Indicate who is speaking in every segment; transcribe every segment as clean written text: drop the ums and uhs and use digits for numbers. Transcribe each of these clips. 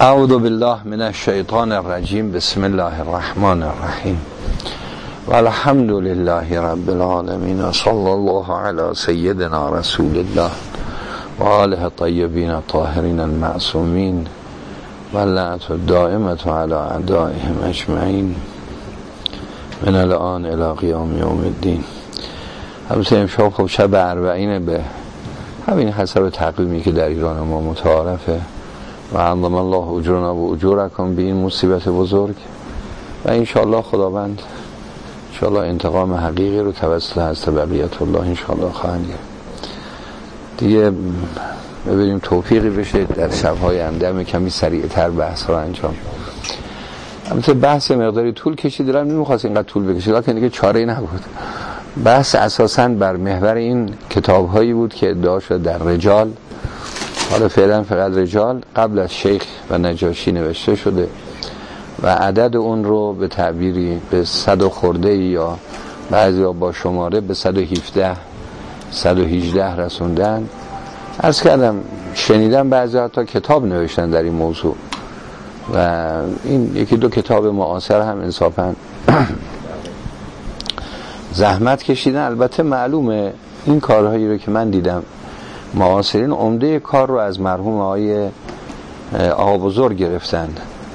Speaker 1: اعوذ بالله من الشیطان الرجیم. بسم الله الرحمن الرحیم و الحمد لله رب العالمین و صلی الله علی سیدنا رسول الله و آله الطیبین الطاهرین المعصومین و لعنت الدائمة علی اعدائهم اجمعین من الان الی قیام یوم الدین. البته امشب خب شب اربعین به همین حسب تقویمی که در ایران ما متعارفه و عظم الله اجرنا و اجورکم به این مصیبت بزرگ و انشاءالله خداوند انشاءالله انتقام حقیقی رو توسط حضرت بقیت الله انشاءالله خواهند گرفت. دیگه ببینیم توفیقی بشه در شب‌های اندم کمی سریعتر بحث رو انجام. البته بحث مقداری طول کشید، دلم نمی‌خواست اینقدر طول بکشه، لکن دیگه چاره‌ای نبود. بحث اساساً بر محور این کتاب‌هایی بود که ادعا شد در رجال، حالا فعلا فقط رجال، قبل از شیخ و نجاشی نوشته شده و عدد اون رو به تعبیری به 100 خورده یا بعضی ها با شماره به 117 118 رسوندن. عرض کردم شنیدم بعضی ها تا کتاب نوشتن در این موضوع و این یکی دو کتاب معاصر هم انصافاً زحمت کشیدن. البته معلومه این کارهایی رو که من دیدم معاصرین عمده کار رو از مرحوم آقا بزرگ گرفتند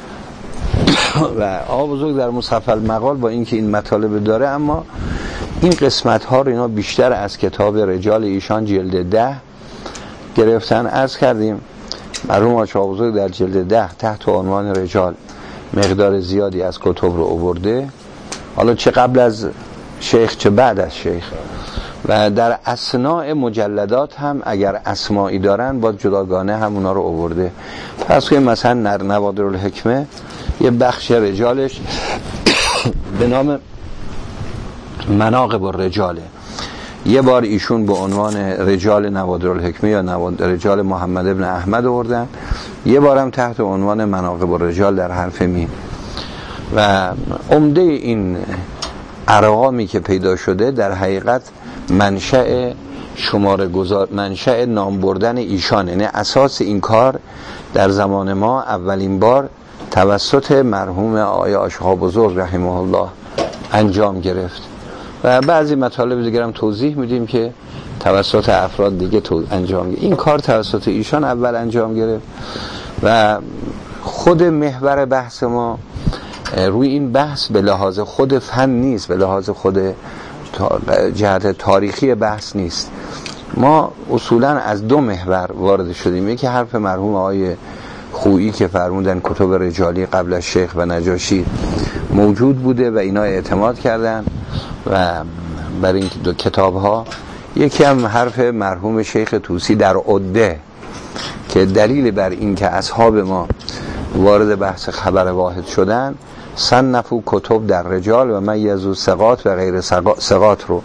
Speaker 1: و آقا بزرگ در مصحف المقال با اینکه این مطالب داره اما این قسمت ها رو اینا بیشتر از کتاب رجال ایشان جلد 10 گرفتن. عرض کردیم مرحوم آقا بزرگ در جلد 10 تحت عنوان رجال مقدار زیادی از کتب رو آورده، حالا چه قبل از شیخ چه بعد از شیخ، و در اثناء مجلدات هم اگر اسمایی دارن با جداگانه هم اونا رو آورده. پس که مثلا نوادر الحکمه یه بخش رجالش به نام مناقب الرجاله، یه بار ایشون به عنوان رجال نوادر الحکمه یا رجال محمد ابن احمد آوردن، یه بارم تحت عنوان مناقب الرجال در حرف میم. و عمده این ارقامی که پیدا شده در حقیقت منشأ منشأ نام بردن ایشان، یعنی اساس این کار در زمان ما اولین بار توسط مرحوم آقای آقا بزرگ رحمه الله انجام گرفت و بعضی مطالب دیگر هم توضیح میدیم که توسط افراد دیگه انجام گرفت. این کار توسط ایشان اول انجام گرفت و خود محور بحث ما روی این بحث به لحاظ خود فن نیست، به لحاظ خود جهت تاریخی بحث نیست. ما اصولا از دو محور وارد شدیم. یکی حرف مرحوم آقای خویی که فرمودن کتب رجالی قبل از شیخ و نجاشی موجود بوده و اینا اعتماد کردن و برای این دو کتاب ها. یکی هم حرف مرحوم شیخ طوسی در عده که دلیل بر این که اصحاب ما وارد بحث خبر واحد شدن صنفوا کتب در رجال و میزوا ثقات و غیر ثقات رو.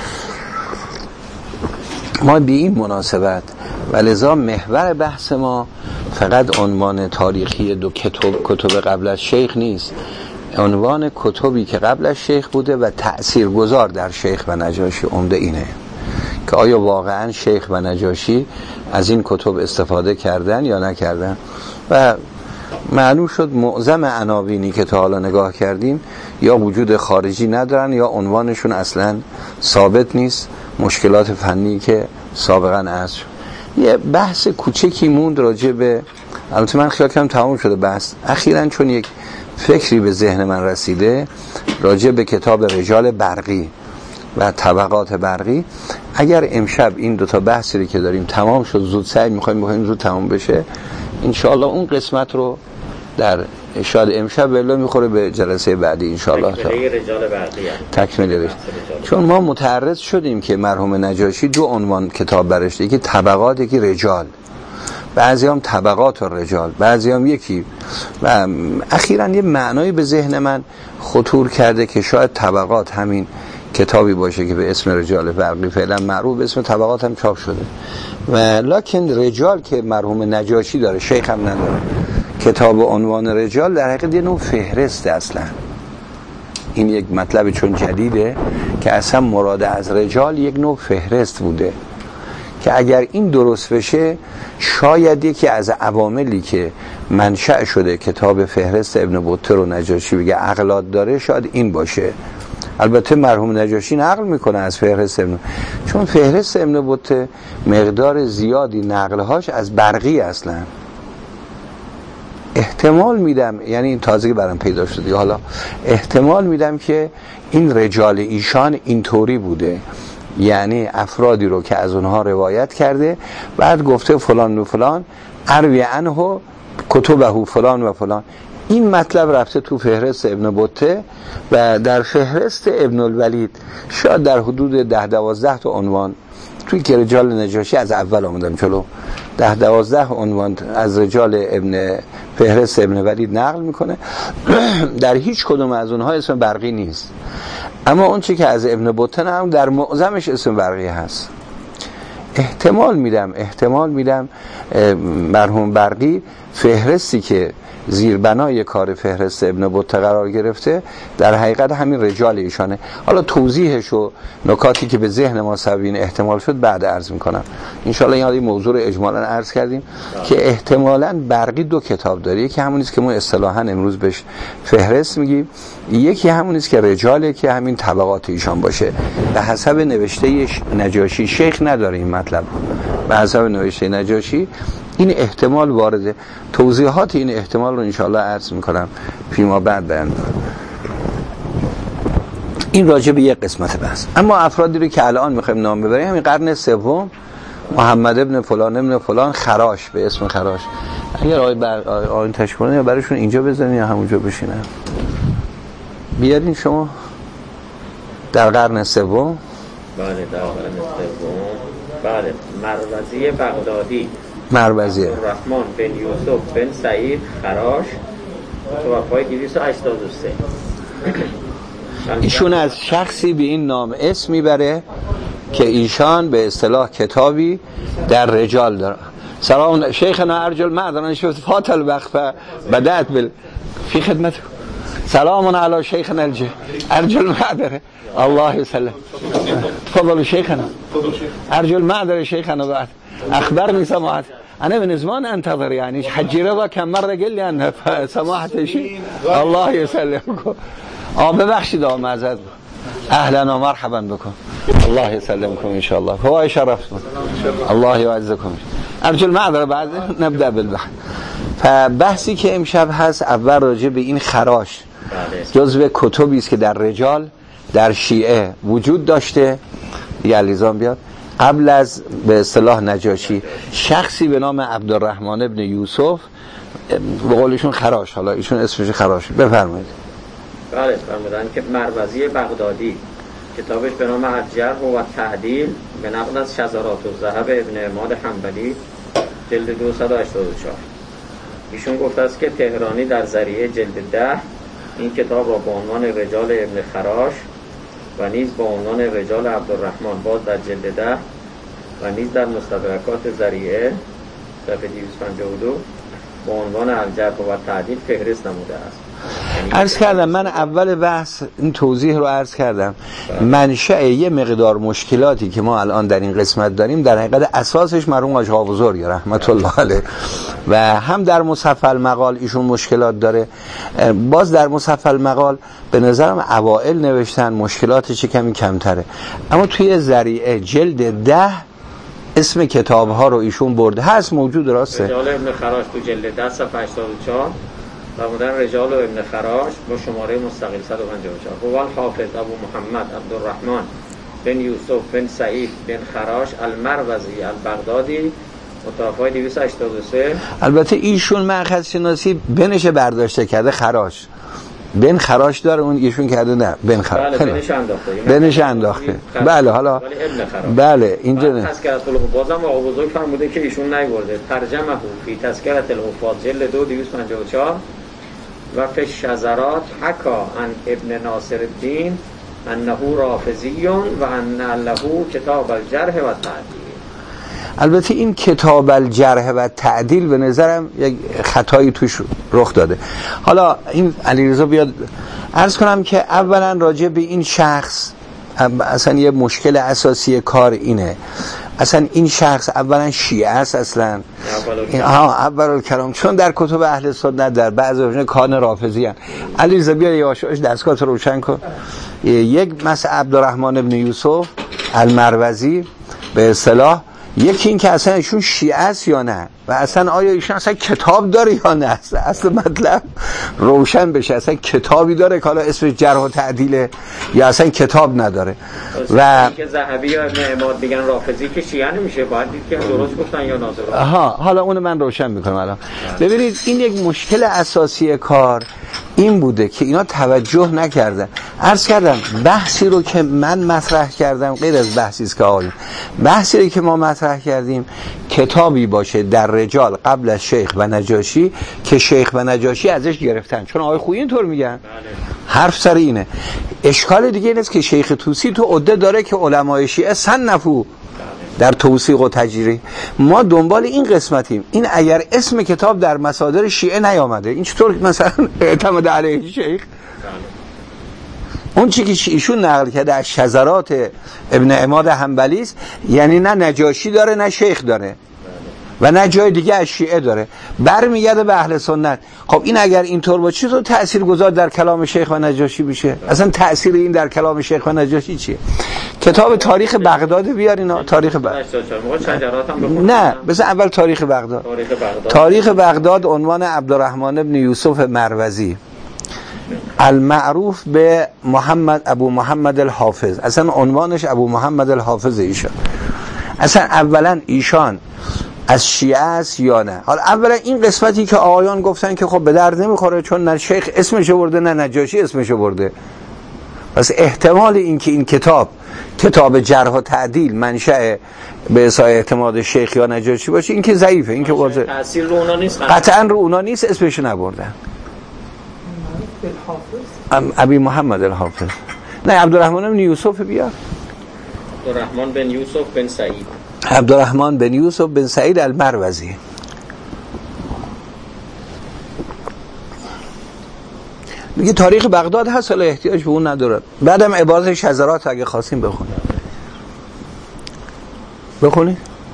Speaker 1: ما به این مناسبت و لذا محور بحث ما فقط عنوان تاریخی دو کتب قبل از شیخ نیست، عنوان کتبی که قبل از شیخ بوده و تأثیرگذار در شیخ و نجاشی. عمده اینه که آیا واقعا شیخ و نجاشی از این کتب استفاده کردن یا نکردن. و معلوم شد معظم عناوینی که تا حالا نگاه کردیم یا وجود خارجی ندارن یا عنوانشون اصلا ثابت نیست، مشکلات فنی که سابقا از یه بحث کوچکی موند راجع به، البته من خیال کنم تمام شده بحث اخیراً، چون یک فکری به ذهن من رسیده راجع به کتاب رجال برقی و طبقات برقی. اگر امشب این دوتا بحثی که داریم تمام شد، زود سعی می‌خوایم زود تمام بشه انشاءالله، اون قسمت رو در شاید امشب بلا میخوره به جلسه بعدی انشاءالله تکمیل رجال. چون ما متعرض شدیم که مرحوم نجاشی دو عنوان کتاب برشته، یکی طبقات یکی رجال، بعضی هم طبقات و رجال، بعضی هم یکی. و اخیراً یه معنایی به ذهن من خطور کرده که شاید طبقات همین کتابی باشه که به اسم رجال برقی فعلا معروف به اسم طبقات هم چاپ شده، و لکن رجال که مرحوم نجاشی داره شیخ هم نداره، کتاب و عنوان رجال در حقیقت یه نوع فهرسته. اصلا این یک مطلب چون جدیده که اصلا مراد از رجال یک نوع فهرست بوده که اگر این درست بشه شاید یکی از عواملی که منشأ شده کتاب فهرست ابن بطه رو نجاشی بگه اغلاط داره شاید این باشه. البته مرحوم نجاشی نقل میکنه از فهرست ابن، چون فهرست ابن بطه مقدار زیادی نقلهاش از برقی اصلا. احتمال میدم، یعنی این تازگی برام پیدا شده، حالا احتمال میدم که این رجال ایشان اینطوری بوده، یعنی افرادی رو که از اونها روایت کرده بعد گفته فلان و فلان اروی عنه کتبه فلان و فلان. این مطلب رفته تو فهرست ابن بطه و در فهرست ابن الولید شاید در حدود 10-12 تا عنوان توی که رجال نجاشی از اول آمدم جلو 10-12 عنوان از رجال فهرست ابن ولید نقل میکنه. در هیچ کدوم از اونها اسم برقی نیست، اما اون چی که از ابن بطه هم در معظمش اسم برقی هست. احتمال میدم مرحوم برقی فهرستی که زیربنای کار فهرست ابن بطه قرار گرفته در حقیقت همین رجال ایشانه. حالا توضیحش و نکاتی که به ذهن ما سبیل احتمال شد بعد عرض میکنم انشالله. این موضوع رو اجمالا عرض کردیم که احتمالاً برقی 2 کتاب داره، یکی همونیست که ما اصطلاحاً امروز بهش فهرست میگیم، یکی همونیست که رجاله که همین طبقات ایشان باشه. به حسب نوشته نجاشی شیخ نداره این مطلب، به حسب نوشته نجاشی این احتمال وارده. توضیحات این احتمال رو انشاءالله عرض میکنم فیما بعد بیان. این راجع به یک قسمت بحث. اما افرادی رو که الان میخوایم نام ببریم همین قرن سوم محمد ابن فلان خراش به اسم خراش. اگر آقای تشکرونه یا برایشون اینجا بزنین یا همونجا بشینن بیارین شما در قرن سوم.
Speaker 2: بله در قرن سوم. بله مروزی بغدادی عبدالرحمن بن یوسف بن سعید خراش توفای 283.
Speaker 1: ایشون از شخصی به این نام اسم میبره که ایشان به اصطلاح کتابی در رجال داره. سلام شیخنا ارجل معذرا شفت فاتل وقفه بدأت فی خدمت. سلام علی شیخنا ارجل معذره الله يسلم. تفضلوا شيخنا. ارجو المعذره شيخنا بعد اخبرني سماحه انا من زمان انتظر يعني حجي رضا كم مره قال لي ان سماحه شيء الله يسلمكم. ببخشید معذرت. اهلا و مرحبا بكم. الله يسلمكم ان شاء الله. هو شرفتم. الله يعزكم. ارجو المعذره بعد نبدا بالبحث. فبحثی که امشب هست اول راجع به این خراش جزو کتبی است که در رجال در شیعه وجود داشته. دیگه علیزان بیاد قبل از به اصطلاح نجاشی شخصی به نام عبدالرحمن ابن یوسف به قولشون خراش، حالا ایشون اسمش خراش. بفرمایید.
Speaker 2: بله فرمودن که مروزی بغدادی کتابش به نام الجرح و تعدیل به نقل از شذرات الذهب ابن عماد حنبلی جلد 284. ایشون گفته است که تهرانی در ذریعه جلد 10 این کتاب را با عنوان رجال ابن خراش و نیز با عنوان رجال عبدالرحمن باز در جلد 10 و نیز در مستدرکات ذریعه صفحه 252 با عنوان الجرح و تعدیل فهرست نموده است.
Speaker 1: عرض کردم من اول بحث این توضیح رو عرض کردم. منشأ یه مقدار مشکلاتی که ما الان در این قسمت داریم در حقیقت اساسش مرحوم حاج آقا بزرگ رحمت الله علیه و هم در مصحف المقال ایشون مشکلات داره. باز در مصحف المقال به نظرم اوائل نوشتن مشکلاتش کمی کمتره، اما توی ذریعه جلد 10 اسم کتاب ها رو ایشون برده هست موجود. راسته
Speaker 2: رجال ابن خراش تو جلد 10 صفحه 84 فرمودن رجال ابن خراش با شماره مستقل 154 هو الحافظ ابو محمد عبدالرحمن بن یوسف بن سعید بن خراش المروزی البغدادی متوفای 283.
Speaker 1: البته ایشون مأخذ شناسی بنش برداشته کرده خراش، بن خراش داره اون ایشون کرده نه بن خراش.
Speaker 2: بله بنش انداخته.
Speaker 1: بنش انداخته. بله حالا بله اینجا
Speaker 2: تذکرت الحفاظ هم آقا بزرگ فرموده که ایشون نیورده ترجمه فی تذکرت الحفاظ جلد 2 254 و فی الشذرات حکا عن ابن ناصر الدین انه رافضی و ان له کتاب الجرح و تعدیل.
Speaker 1: البته این کتاب الجرح و تعدیل به نظرم یک خطایی توش رخ داده. حالا این علیرضا بیاد عرض کنم که اولا راجع به این شخص اصلا یه مشکل اساسی کار اینه. اصلا این شخص اولا شیعه است، اصلا اول کلام، چون در کتب اهل سنت در بعضی کان رافضی ان. علی زبیا یواشاش دستگاه روشن کن. یک مثل عبدالرحمن ابن یوسف المروزی به اصطلاح، یکی این که اصلا ایشون شیعه است یا نه، و اصلا آیا ایشون اصلا کتاب داره یا نه، اصلا مطلب روشن بشه، اصلا کتابی داره که حالا اسمش جرح و تعدیله یا اصلا کتاب نداره. و
Speaker 2: که ذهبی یا ابن عماد میگن رافضی که شیعه نمیشه، باید دید که درست گفتن یا نادرست.
Speaker 1: حالا اونو من روشن میکنم الان. ببینید این یک مشکل اساسی کار این بوده که اینا توجه نکردن. عرض کردم بحثی رو که من مطرح کردم غیر از بحثی است که آقایون، بحثی که ما مطرح کردیم کتابی باشه در رجال قبل از شیخ و نجاشی که شیخ و نجاشی ازش گرفتن، چون آقای خویی اینطور میگن. حرف سر اینه. اشکال دیگه اینه که شیخ طوسی تو عده داره که علمای شیعه صنفو در توثیق و تجریح. ما دنبال این قسمتیم. این اگر اسم کتاب در مصادر شیعه نیامده، این چطور مثلا اعتماد علیه شیخ؟ اون چی که ایشون نقل کرده از شذرات ابن عماد حنبلی است، یعنی نه نجاشی داره نه شیخ داره و نه جای دیگه از شیعه داره، برمیگرده به اهل سنت. خب این اگر اینطور باشه تو تأثیر گذار در کلام شیخ و نجاشی بشه؟ اصلا تأثیر این در کلام شیخ و نجاشی چیه؟ کتاب تاریخ بغداد بیارینا. تاریخ بغداد نه، بذار اول تاریخ بغداد. تاریخ بغداد عنوان عبدالرحمن ابن یوسف مروزی المعروف به ابو محمد الحافظ، اصلا عنوانش ابو محمد الحافظ ایشان. اصلا اولا ایشان از شیعه است یا نه؟ حالا اولا این قسمتی که آقایان گفتن که خب به درد نمیخوره چون نه شیخ اسمشو برده نه نجاشی اسمشو برده، پس احتمال این که این کتاب جرح و تعدیل منشأ به اصای اعتماد شیخ یا نجاشی باشه این که ضعیفه، این که واضحه
Speaker 2: تأثیر رو اونا نیست،
Speaker 1: قطعا رو اونا نیست، اسمشو نبردن. ابی محمد الحافظ نه، عبدالرحمن بن یوسف بیار.
Speaker 2: عبدالرحمن بن یوسف بن سعید،
Speaker 1: عبدالرحمن بن یوسف بن سعید المروزی. میگه تاریخ بغداد هست، ولی احتیاج به اون نداره. بعدم عبارت شذرات اگه خواستیم بخونید.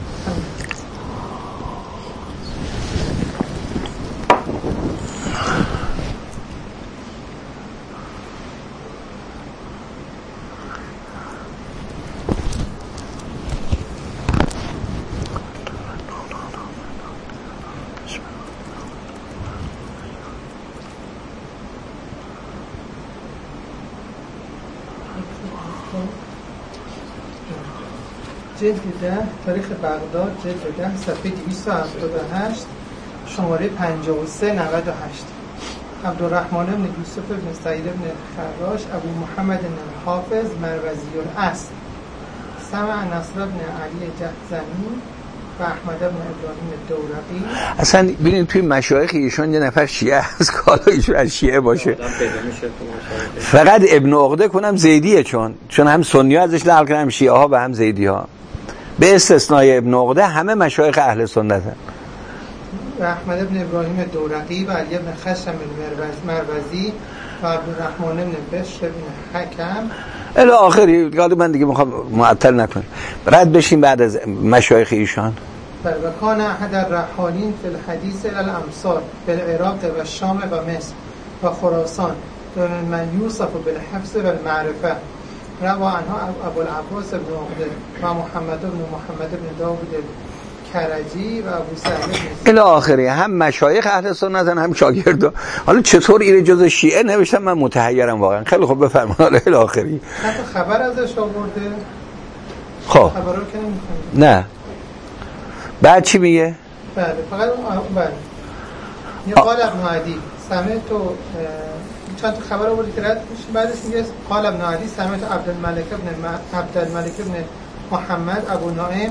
Speaker 3: جلد 10 تاریخ بغداد، جلد 10 صفحه 278 شماره 5398. عبدالرحمن بن یوسف بن سعید بن خراش ابو محمد بن الحافظ مروزی الاصل سمع نصر بن علی جهزمی و احمد بن ابراهیم الدورقی.
Speaker 1: اصلا ببینید توی مشایخ ایشون یه نفر شیعه است که حالا ایشون از شیعه باشه. فقط ابن عقده کنم زیدیه، چون هم سنی ها ازش نقل کردن، هم شیعه ها و هم زیدی ها، به استثنای ابن عقده همه مشایخ اهل سنت هم.
Speaker 3: و احمد بن ابراهیم الدورقی و علی بن خشم مروزی و عبدالرحمن بن بشر بن حکم
Speaker 1: الی آخری. من دیگه میخوام معطل نکنم، رد بشیم بعد از مشایخ ایشان.
Speaker 3: و کان احد الرحالین فی الحدیث الی الامصار بالعراق و شام و مصر و خراسان من یوسف بالحفظ و المعرفه روا عنها ابو العباس بن عقده و محمد بن داود کرجی و ابو سعید
Speaker 1: الی آخری. هم مشایخ اهل سنت هم شاگردا. حالا چطور این جزء شیعه نوشتم من متحیرم واقعا. خیلی خوب بفرمایید. حالا الی آخری
Speaker 3: حتی خبر ازش آورده.
Speaker 1: خب
Speaker 3: خبرو که نمی‌خونه.
Speaker 1: نه بعد چی میگه؟
Speaker 3: بله فقط بله. یه قال ابن عدی سمعت تو چند تا خبر آورده که رد میشه، بعدش میگه قال ابن عدی سمعت عبدالملک ابن محمد ابو نعیم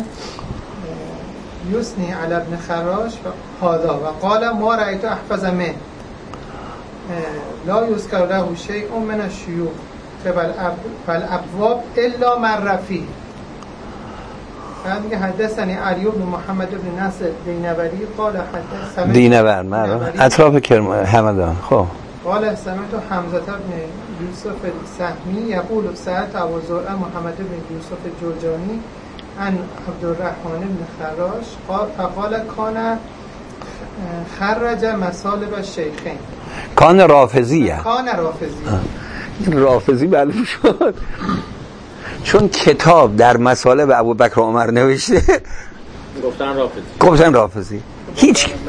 Speaker 3: یسنی علی ابن خراش و هذا و قال ما رأیت احفظ من لا یذکر له شیء من الشیوخ فالابواب الا مرفی. بعد میگه حدثنی علی بن محمد بن نصر دینوری قال حدثنا
Speaker 1: دینور مرد اطراف کرم همدان. خب
Speaker 3: قال سمعت حمزه بن یوسف السهمی یقول سألت ابو زرع محمد بن یوسف الجرجانی عن عبدالرحمن بن خراش فقال کان خرج مصالب الشیخین.
Speaker 1: کان رافضیه.
Speaker 3: کان رافضی.
Speaker 1: این رافضی معلوم شد چون کتاب در مصالب ابوبکر و عمر نوشته گفتن رافضی. هیچ
Speaker 4: مثلا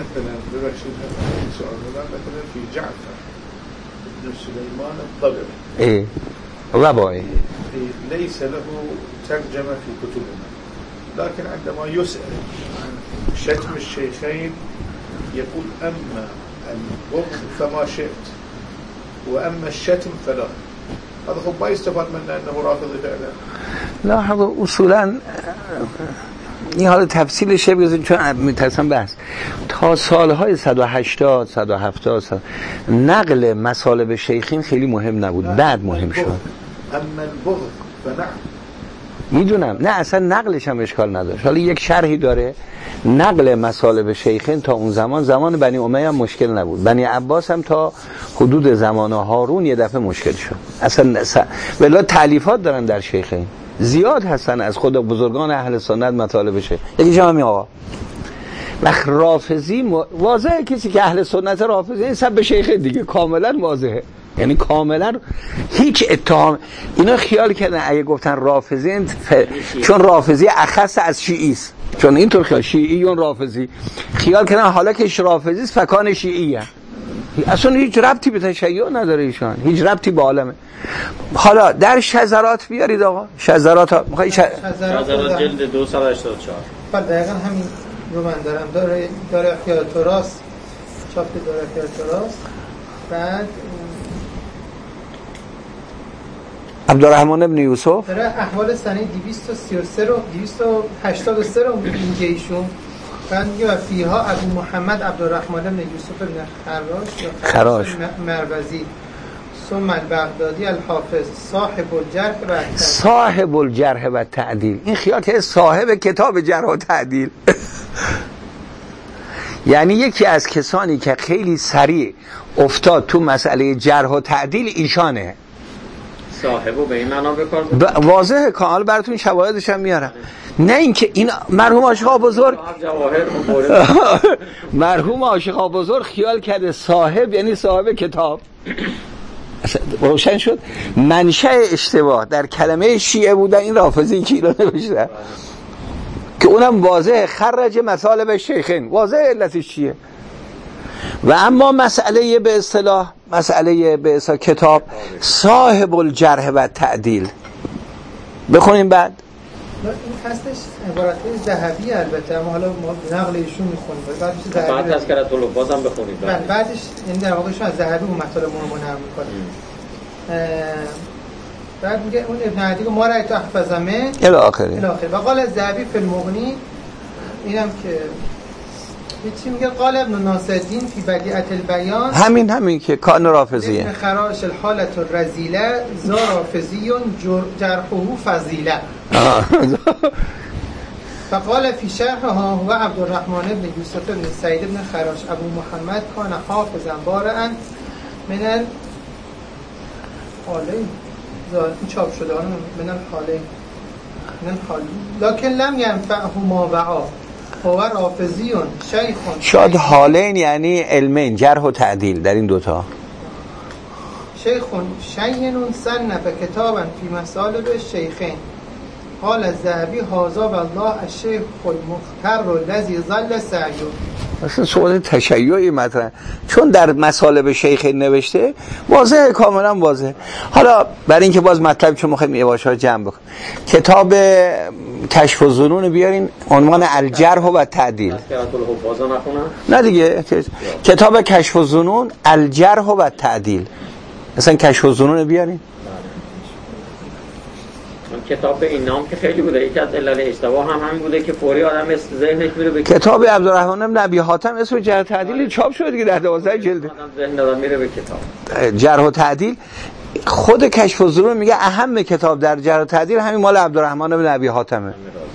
Speaker 4: في جعفر بن سليمان الطبري
Speaker 1: رباعي
Speaker 4: ليس له ترجمة في كتبنا، لكن عندما يسأل عن شتم الشيخين يقول أما البغض فما شئت وأما الشتم فلا. هذا خب ما يستفاد منه أنه رافضي فعلا.
Speaker 1: لا هذا اصولا این حالا تفصیلشه بگذاریم چون میترسم بحث تا سالهای 180 170 نقل مصالب شیخین خیلی مهم نبود، بعد مهم شد.
Speaker 4: اما البغض فنعم
Speaker 1: میدونم، نه اصلا نقلش هم اشکال نداشت. حالا یک شرحی داره نقل مصالب شیخین تا اون زمان بنی امیه هم مشکل نبود، بنی عباس هم تا حدود زمان هارون یه دفعه مشکل شد. اصلا ولی تالیفات دارن در شیخین زیاد هستن از خود بزرگان اهل سنت مطالب شیخ. یکی همین آقا وقت رافضی واضحه، کسی که اهل سنت رافضی این سب به شیخ دیگه کاملا واضحه، یعنی کاملا هیچ اتهام. اینا خیال کردن اگه گفتن رافضی چون رافضی اخص از شیعی است، چون اینطور خیال شیعیون رافضی خیال کردن حالا که رافضی است فکان شیعیه. اصلا هیچ ربطی به تشیع نداره ایشان، هیچ ربطی به عالمه. حالا در شذرات بیارید آقا، شذرات میخوای
Speaker 2: شذرات جلد 284
Speaker 3: بله دقیقاً همین رو من دارم. داره احیاء تراث، چاپ داره احیاء تراث. بعد
Speaker 1: عبدالرحمن ابن یوسف
Speaker 3: داره احوال سنه 233 رو 283 رو میگه ایشون. بعد میگه و فیها ابو محمد عبدالرحمن ابن یوسف ابن خراش مروزی ثم البغدادی الحافظ صاحب الجرح و
Speaker 1: تعدیل. این خیال که صاحب کتاب جرح و تعدیل یعنی یکی از کسانی که خیلی سریع افتاد تو مسئله جرح و تعدیل ایشانه.
Speaker 2: صاحبو به این معنا بکار
Speaker 1: واضحه که حالا براتون شواهدش هم میارم. نه اینکه این مرحوم عاشقا بزرگ مرحوم عاشقا بزرگ خیال کرده صاحب یعنی صاحب کتاب. روشن شد منشأ اشتباه در کلمه شیعه بودن این رافضی که اینا نوشته که اونم واضح خرج مصالب شیخین، واضح علتش چیه. و اما مسئله به اصطلاح کتاب صاحب الجرح و تعدیل بخونیم. بعد
Speaker 3: این هستش عبارت ذهبی البته، اما حالا ما نقل ایشون میخونیم.
Speaker 2: بعد تذکرۃ الحفاظ هم بخونید.
Speaker 3: بعدش این در واقع شما ذهبی اون مطالب رو نقل میکنه. بعد میگه اون ابن عدی که ما رأیت احفظمه
Speaker 1: الی آخره
Speaker 3: و قال الذهبی فی المغنی. اینم که چی میگه قال ابن ناصرالدین فی بدیعة البیان
Speaker 1: همین که کان رافضیه
Speaker 3: ابن خراش الحالة الرزیله ذا رافضی جرحه فضیله. فقال فی شرحها هو عبدالرحمن بن یوسف بن سعید بن خراش ابو محمد کان حافظا بارعا من الحالین چاپ شده من الحالین لکن لم ینفعه ما وعا هو رافضیون شیخون.
Speaker 1: شاید حالین یعنی علمین جرح و تعدیل در این دوتا.
Speaker 3: شیخون شینون صنف کتابا فی مصالب الشیخین قال الذهبی هذا والله الشیخ المختر الذی ظل سعیو.
Speaker 1: اصلا سوال تشیعی مطرح چون در مصالب شیخین نوشته واضحه، کاملا واضحه. حالا برای اینکه باز مطلب چون می‌خوایم یواشا جمع بکنیم کتاب کشف الظنون بیارین عنوان الجرح و تعدیل. نه دیگه کتاب کشف الظنون الجرح و تعدیل مثلا کشف الظنون بیارین.
Speaker 2: کتاب به این نام که خیلی بوده، یکی از علل اشتباه هم همین بوده که فوری آدم ذهنش میره به
Speaker 1: کتاب عبدالرحمن بن ابی حاتم اسم جرح و تعدیل چاپ شده دیگه در 12 جلد.
Speaker 2: ذهن آدم میره به کتاب
Speaker 1: جرح و تعدیل. خود کشف الظنون میگه اهم کتاب در جرح و تعدیل همین مال عبدالرحمن بن ابی حاتمه.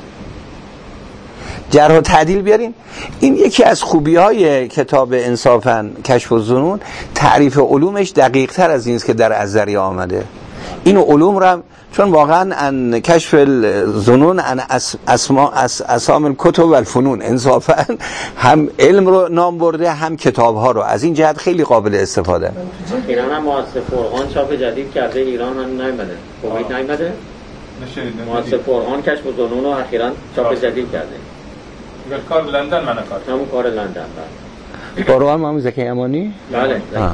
Speaker 1: جرح و تعدیل بیارین. این یکی از خوبی‌های کتاب انصافاً کشف الظنون، تعریف علومش دقیق‌تر از این است که در ازریه آمده. این علوم رو چون واقعا ان کشف الظنون ان اسام الکتب و الفنون انصافا هم علم رو نام برده هم کتاب ها رو، از این جهت خیلی قابل استفاده.
Speaker 2: ایران هم مؤسسه فرقان چاپ جدید کرده، ایران هم نیامده، کویت نیامده. مؤسسه فرقان کشف الظنون رو اخیراً چاپ جدید کرده.
Speaker 5: کار لندن من کار.
Speaker 2: همون کار لندن.
Speaker 1: قرآن محمد زکی امانی؟
Speaker 2: بله زکی امانی.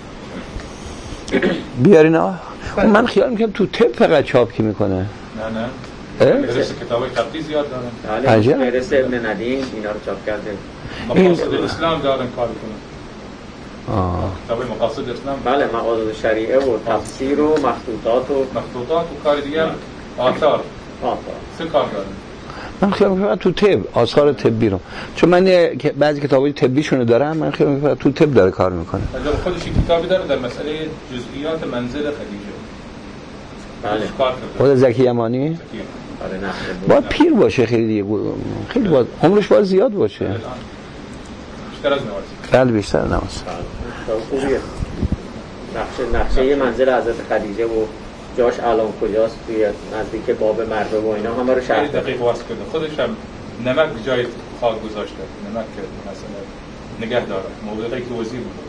Speaker 1: بیارین من خیال میکنم تو طب فقط چاپ کی میکنه.
Speaker 5: نه درس کتاب تبدیل زیاد دارن.
Speaker 2: بله درس ابن ندیم اینا رو چاپ کرده.
Speaker 5: مقاصد اسلام دارن کار میکنن. کتاب مقاصد اسلام.
Speaker 2: بله مقاصد شریعه و تفسیر و مخطوطات و
Speaker 5: کار دیگه آثار سه کار دارن.
Speaker 1: من خیال میکنم تو طب آثار طبی رو، چون من بعضی کتابای طبیشونو دارم، من خیال میکنم تو طب داره کار میکنه.
Speaker 5: عجب خودش کتابی داره در مسئله جزئیات منزل خدیجه.
Speaker 2: بله
Speaker 1: خود زکی امانی باید پیر باشه، خیلی دیگه خیلی باید عمرش باید زیاد باشه،
Speaker 5: بیشتر از نماز.
Speaker 1: بله بیشتر از نماز.
Speaker 2: خوبیه. نقشه منزل حضرت خدیجه و جاش الان کجاست توی نزدیک باب مربه و اینا همه رو شرح
Speaker 5: دقیق واسه کرده. خودش هم نمک جای خاک گذاشته، نمک مثلا نگه داره موقعی که وزیر بود.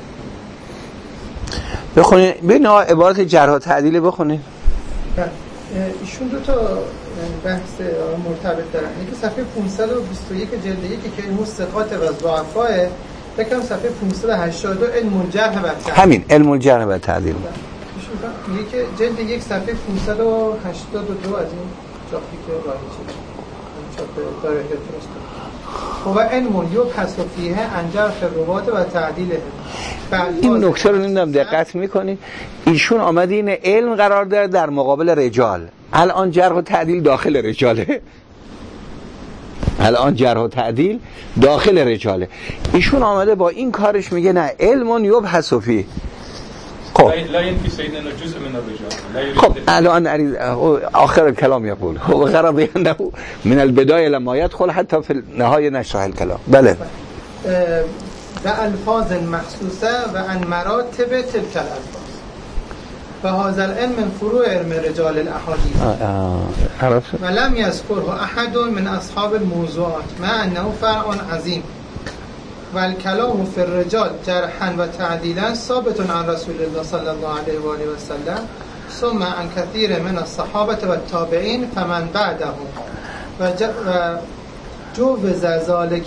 Speaker 1: بخونید ببین عبارت جرح و تعدیل بخونید.
Speaker 3: ایشون دو تا بحث مرتبط دارن، یکی صفحه 521 جلد 1 که علم ثقات و ضعفاء، یکم صفحه 582 علم الجرح و تعدیل.
Speaker 1: همین علم الجرح و تعدیل.
Speaker 3: میگه که جلد 1 صفحه 582 از این چاپی که رایجه چاپ داره درسته. هو علم یبحث فیه عن جرح الرواة و تعدیله.
Speaker 1: این نکته رو نمیدونم دقت میکنید، ایشون آمده این علم قرار داره در مقابل رجال. الان جرح و تعدیل داخل رجاله، الان جرح و تعدیل داخل رجاله. ایشون آمده با این کارش میگه نه علم یبحث فیه. خب خب الان آخر الكلام يقول هو غرض انه من البدايه لما يدخل حتى في النهايه نشرح الكلام. بله
Speaker 3: و الفاظ مخصوصه و عن مراتب تلك الالفاظ و هذا العلم من فروع علم رجال الاحاديث و لم يذكره احد من اصحاب الموضوعات مع انه فرع عظيم و الکلام فی الرجال جرحا و تعدیلا ثابت عن رسول الله صلی الله علیه و آله و سلم ثم عن كثير من الصحابه و التابعین فمن بعدهم و جوز ذلك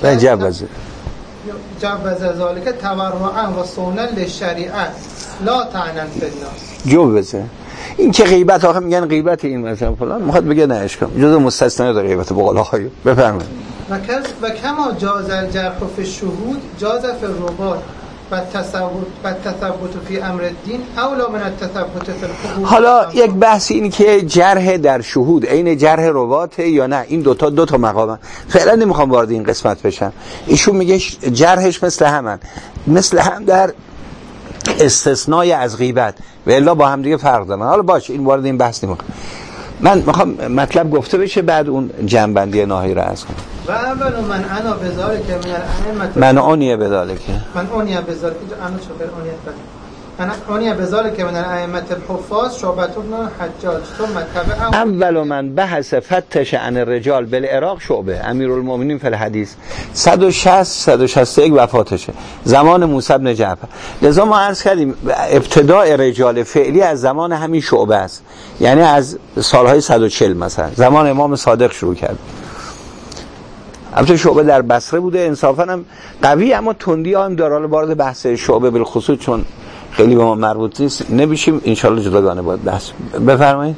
Speaker 3: تورعا و صونا للشریعه لا طعنا فی الناس.
Speaker 1: جوزه این که غیبت آخه میگن غیبت این مثلا فلان میخواد بگه نه اشکال جزء مستثنا در غیبت بقول آقای بفرمایید.
Speaker 3: و کما جاز الجرح فی الشهود جاز فی الرواة و التثبت فی امر الدین اولا من التثبت فی الحقوق.
Speaker 1: حالا یک بحث این که جرح در شهود عین جرح رواة یا نه، این دو تا مقامن. فعلا نمیخوام وارد این قسمت بشم. ایشون میگه جرحش مثل هم در استثنای از غیبت و الا با هم دیگه فرق دارن. حالا باشه این وارد این بحث نمیخوام. من میخوام مطلب گفته بشه بعد اون جنبندی نهایی رو عرض کنم.
Speaker 3: و اول من انا بذالک من الائمه
Speaker 1: من اونیه بذالک
Speaker 3: من اونیه بذالک انا چه اونیه من اونیه بذالک من الائمه الحفاظ شعبة بن حجاج ثم تبع
Speaker 1: اول من بحث فتش عن الرجال بالعراق شعبه امیرالمومنین فی الحدیث 161 وفاتشه زمان موسی بن جعفر. لذا ما عرض کردیم ابتداء رجال فعلی از زمان همین شعبه است، یعنی از سالهای 140 مثلا زمان امام صادق شروع کرد. البته شعبه در بصره بوده، انصافا هم قوی اما تندی هم داره. حالا وارد بحث شعبه بالخصوص چون خیلی به ما مربوط نیست نمیشیم، انشالله جداگانه باید بحث. بفرمایید.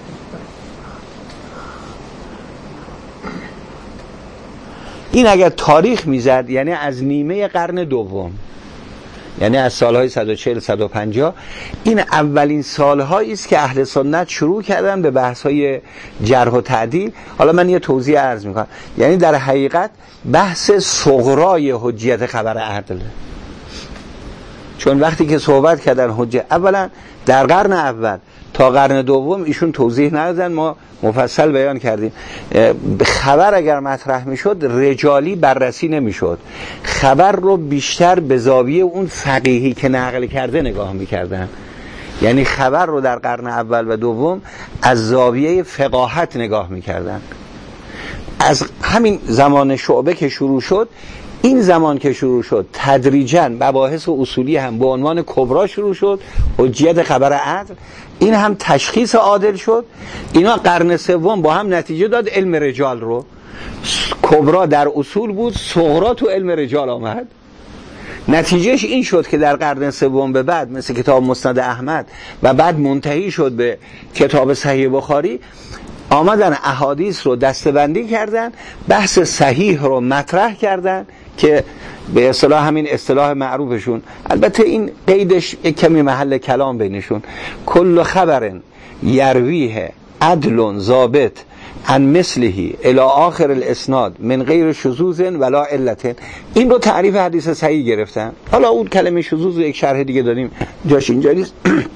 Speaker 1: این اگر تاریخ میزد یعنی از نیمه قرن دوم، یعنی از سالهای 140-150 این اولین سالهایی است که اهل سنت شروع کردن به بحث‌های جرح و تعدیل. حالا من یه توضیح عرض میکنم، یعنی در حقیقت بحث صغرای حجیت خبر عدل. چون وقتی که صحبت کردن حجت اولا در قرن اول تا قرن دوم ایشون توضیح ندادن، ما مفصل بیان کردیم. خبر اگر مطرح میشد رجالی بررسی نمیشد، خبر رو بیشتر به زاویه اون فقیهی که نقل کرده نگاه میکردن. یعنی خبر رو در قرن اول و دوم از زاویه فقاهت نگاه میکردن. از همین زمان شعبه که شروع شد، این زمان که شروع شد تدریجاً مباحث اصولی هم به عنوان کبرا شروع شد، حجیت خبر عدل، این هم تشخیص عادل شد. اینا قرن سوم با هم نتیجه داد علم رجال رو. کبرا در اصول بود، صغرا تو علم رجال آمد. نتیجهش این شد که در قرن سوم به بعد مثل کتاب مسند احمد و بعد منتهی شد به کتاب صحیح بخاری، آمدن احادیث رو دسته‌بندی کردن، بحث صحیح رو مطرح کردن که به اصطلاح همین اصطلاح معروفشون، البته این قیدش یک کمی محل کلام بینشون، کل خبر یرویه عدل ضابط عن مثله الی آخر الاسناد من غیر شذوذ ولا علت. این رو تعریف حدیث صحیح گرفتن. حالا اون کلمه شذوذ یک شرح دیگه داریم، جاش اینجا نیست.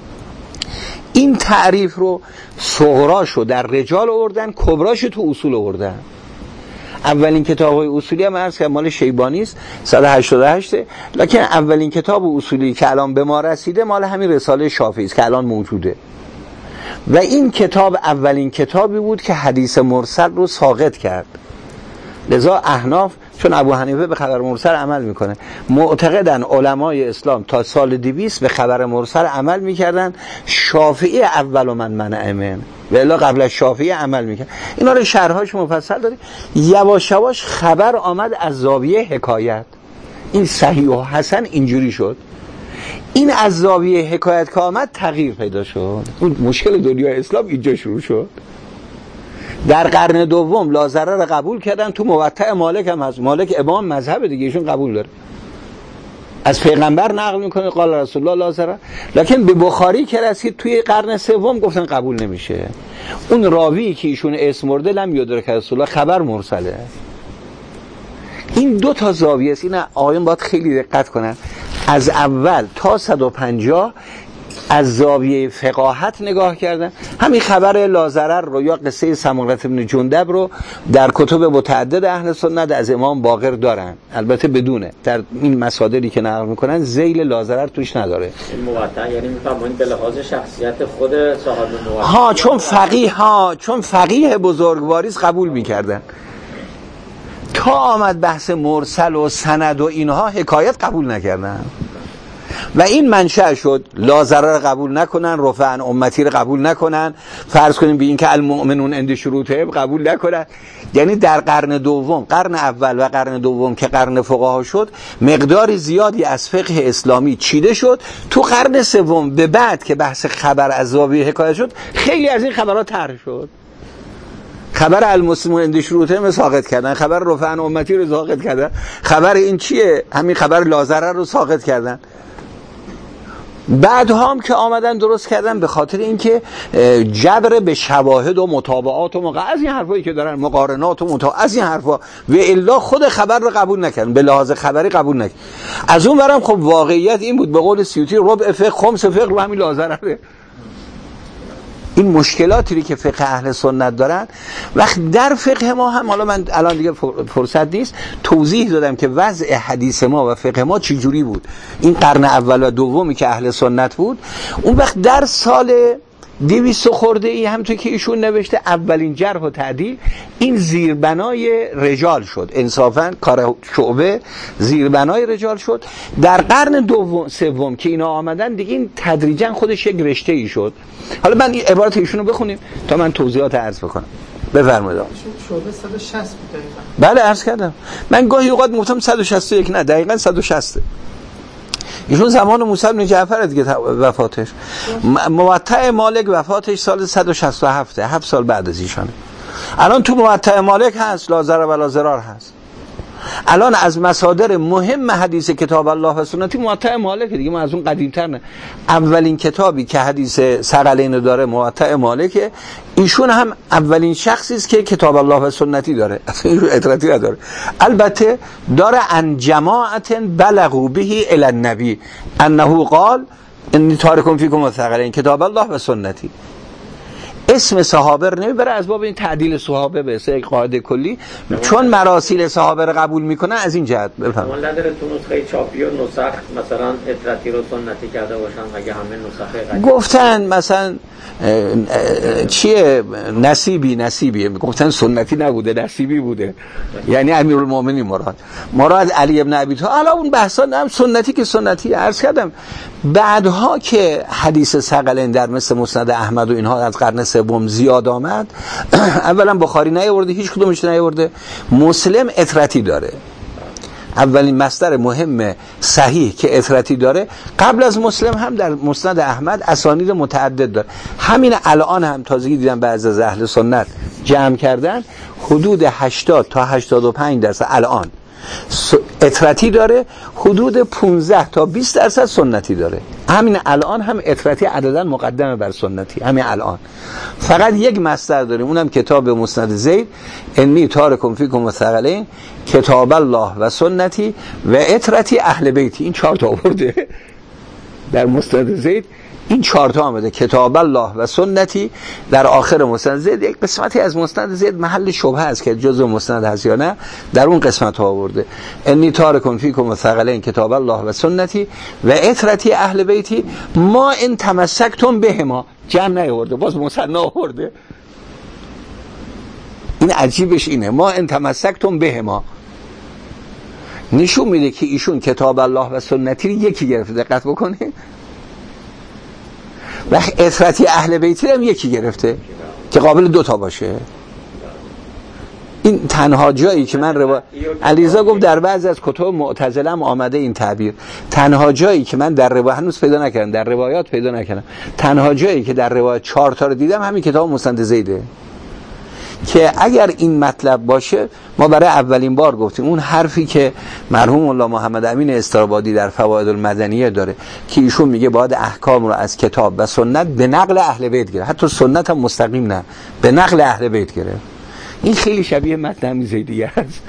Speaker 1: این تعریف رو صغراشو در رجال آوردن، کبراشو تو اصول آوردن. اولین کتاب‌های اصولی هم عرض کردم مال شیبانی است 188، لکن اولین کتاب اصولی که الان به ما رسیده مال همین رساله شافعی است که الان موجوده. و این کتاب اولین کتابی بود که حدیث مرسل رو ساقط کرد. لذا احناف، چون ابو حنیفه به خبر مرسل عمل میکنه، معتقدن علمای اسلام تا سال 200 به خبر مرسل عمل میکردن. شافعی اول من منع من و الا قبل از شافعی عمل میکرد. اینا رو شرحاش مفصل داریم. یواش یواش خبر آمد از زاویه حکایت. این صحیح و حسن اینجوری شد. این از زاویه حکایت که آمد تغییر پیدا شد. اون مشکل دنیای اسلام اینجا شروع شد. در قرن دوم لاضرر قبول کردن، تو موطأ مالک هم هست. مالک امام مذهب دیگه، ایشون قبول داره، از پیغمبر نقل میکنه قال رسول الله لاضرر. لکن به بخاری که رسید توی قرن سوم گفتن قبول نمیشه. اون راوی که ایشون اسم برده لم یدرک رسول الله، خبر مرسله. این دو تا زاویه است. این آقایون باید خیلی دقت کنن. از اول تا 150 از زاویه فقاهت نگاه کردن. همین خبر لاضرر رو یا قصه سمرة بن جندب رو در کتب متعدد اهل سنت از امام باقر دارن، البته بدونه در این مصادری که نقل میکنن ذیل لاضرر توش نداره.
Speaker 2: این موطأ یعنی میفهمونید به لحاظ شخصیت خود صاحب موطأ
Speaker 1: چون فقیه بزرگواریز قبول میکردن. تا آمد بحث مرسل و سند و اینها حکایت قبول نکردن و این منشأ شد لاضرر قبول نکنن، رفع عن امتی رو قبول نکنن، فرض کنیم به این که المؤمنون عند شروطهم قبول نکنن. یعنی در قرن دوم، قرن اول و قرن دوم که قرن فقها شد، مقدار زیادی از فقه اسلامی چیده شد. تو قرن سوم به بعد که بحث خبر از زاویه حکایت شد، خیلی از این خبرها طرح شد. خبر المسلمون عند شروطهم ساقط کردن، خبر رفع عن امتی رو ساقط کردن، خبر این چیه؟ همین خبر لاضرر رو ساقط کردن. بعد هم که آمدن درست کردن به خاطر اینکه جبر به شواهد و مطابقات و از این حرفایی که دارن، مقارنات و از این حرفا، و الا خود خبر رو قبول نکردن، به لحاظ خبری قبول نکردن. از اون برم خب واقعیت این بود، به قول سیوطی ربع فقه خمس فقه رو همین لاضرره. این مشکلاتی که فقه اهل سنت دارن وقت در فقه ما هم، حالا من الان دیگه فرصت نیست توضیح دادم که وضع حدیث ما و فقه ما چی جوری بود. این قرن اول و دومی که اهل سنت بود، اون وقت در سال 200 خورده ای همونطور که ایشون نوشته اولین جرح و تعدیل این زیربنای رجال شد. انصافا کار شعبه زیربنای رجال شد. در قرن سوم که اینا آمدن دیگه این تدریجا خودش یک رشته ای شد. حالا من این عبارت ایشونو بخونیم تا من توضیحات عرض بکنم. بفرمایید.
Speaker 3: شعبه 160 بود دقیقاً.
Speaker 1: بله عرض کردم. من گاهی اوقات گفتم 161، نه دقیقاً 160. ایشون زمان موسی بن جعفر دیگه وفاتش. موطأ مالک وفاتش سال 167، 7 سال بعد از ایشانه. الان تو موطأ مالک هست لاضرر و لاضرار هست. الان از مصادر مهم حدیث کتاب الله و سنتی موطأ مالک دیگه، ما از اون قدیم‌تر نه. اولین کتابی که حدیث ثقلین داره موطأ مالکه. ایشون هم اولین شخصی است که کتاب الله و سنتی داره، اصلا این اطلاعاتی نداره. البته داره ان جماعت بلغوا به الی النبی انه قال انی تارکم فیکم الثقلین کتاب الله و سنتی. اسم صحابه رو نمیبره از باب این تعدیل صحابه به یک قاعده کلی، چون مراسیل صحابه رو قبول میکنن از این جهت. بفهم
Speaker 2: اون نداره تو نسخه چاپی و نسخ مثلا اطرتی رو سنتی کرده باشن اگه همه نسخه قدیم
Speaker 1: گفتن مثلا چیه نصیبیه گفتن سنتی نبوده نصیبی بوده، یعنی امیرالمومنین مراد علی ابن ابی طالب. حالا اون بحثا هم سنتی که سنتی عرض کردم. بعدها که حدیث ثقلین در مثل مسند احمد و اینها از قرن سوم زیاد آمد، اولا بخاری نیاورده، هیچ کدومش نیاورده. مسلم اطرتی داره، اولین مصدر مهم صحیح که اطرتی داره. قبل از مسلم هم در مسند احمد اسانید متعدد داره. همین الان هم تازگی دیدم بعضی از اهل سنت جمع کردن، حدود 80 تا 85% الان اطرتی داره، حدود 15 تا 20% سنتی داره. همین الان هم اطرتی عدداً مقدمه بر سنتی. همین الان فقط یک مصدر داریم، اونم کتاب مسند زید، انی تارکم فیکم الثقلین کتاب الله و سنتی و اطرتی اهل بیتی. این 4 تا آورده در مسند زید، این 4 تا آمده، کتاب الله و سنتی. در آخر مسند زید یک قسمتی از مسند زید محل شبهه است که جزء مسند هست یا نه، در اون قسمت ها آورده انی تارکم فیکم الثقلین کتاب الله و سنتی و اطرتی اهل بیتی ما ان تمسکتم بهما. جمع نیاورده، باز مثنی آورده. این عجیبش اینه، ما ان تمسکتم بهما نشون میده که ایشون کتاب الله و سنتی رو یکی گرفته. دقت بکنید. و اطرتی اهل بیتی هم یکی گرفته که قابل 2 تا باشه. این تنها جایی که من علیزا گفت در بعضی از کتب معتزله هم آمده این تعبیر. تنها جایی که من در روایات هنوز پیدا نکردم، در روایات پیدا نکردم، تنها جایی که در روایات 4 تا رو دیدم همین کتاب مسند زیده، که اگر این مطلب باشه ما برای اولین بار گفتیم اون حرفی که مرحوم مولا محمد امین استرابادی در فوائد المدنیه داره که ایشون میگه باید احکام رو از کتاب و سنت به نقل اهل بیت گرفت، حتی سنت هم مستقیم نه، به نقل اهل بیت گرفت. این خیلی شبیه متن همین زیدیه است.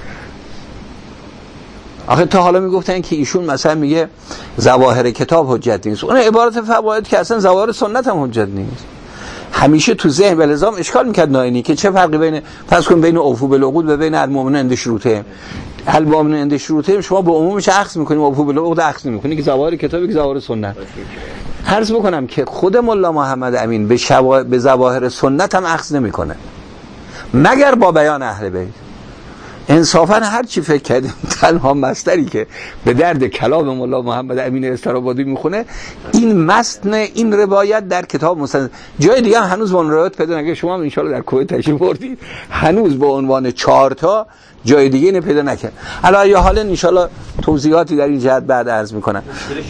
Speaker 1: آخه تا حالا میگفتن که ایشون مثلا میگه ظواهر کتاب حجت نیست، اون عبارت فواید که اصلا ظواهر سنت هم حجت نیست. همیشه تو ذهن و لزام اشکال میکرد ناینی که چه فرقی بین فرض کن بین اوفو بالعقود و بین المؤمنون عند شروطهم. المؤمنون عند شروطهم شما به عمومش اخذ میکنیم، اوفو بالعقود اخذ نمیکنید که ظواهر کتابی که ظواهر سنت. عرض میکنم که خود مولا محمد امین به ظواهر سنت هم اخذ نمیکنه مگر با بیان اهل بیت. انصافا هر چی فکر کردیم تنها مصدری که به درد کلام مولا محمد امین استرابادی میخونه این متن این روایت در کتاب مسند. جای دیگه هم هنوز به اون روایت پیدا نکرد. شما هم ان شاء الله در کویت تشریف بردید، هنوز به عنوان 4 تا جای دیگه اینو پیدا نکرد. حالا یا حالا ان شاء الله توضیحاتی در این جهت بعد عرض میکنم.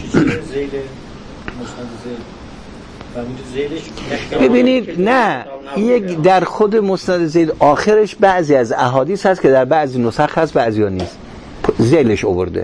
Speaker 1: ببینید نه، یک در خود مسند زید آخرش بعضی از احادیث هست که در بعضی نسخ هست بعضی ها نیست. ذیلش آورده،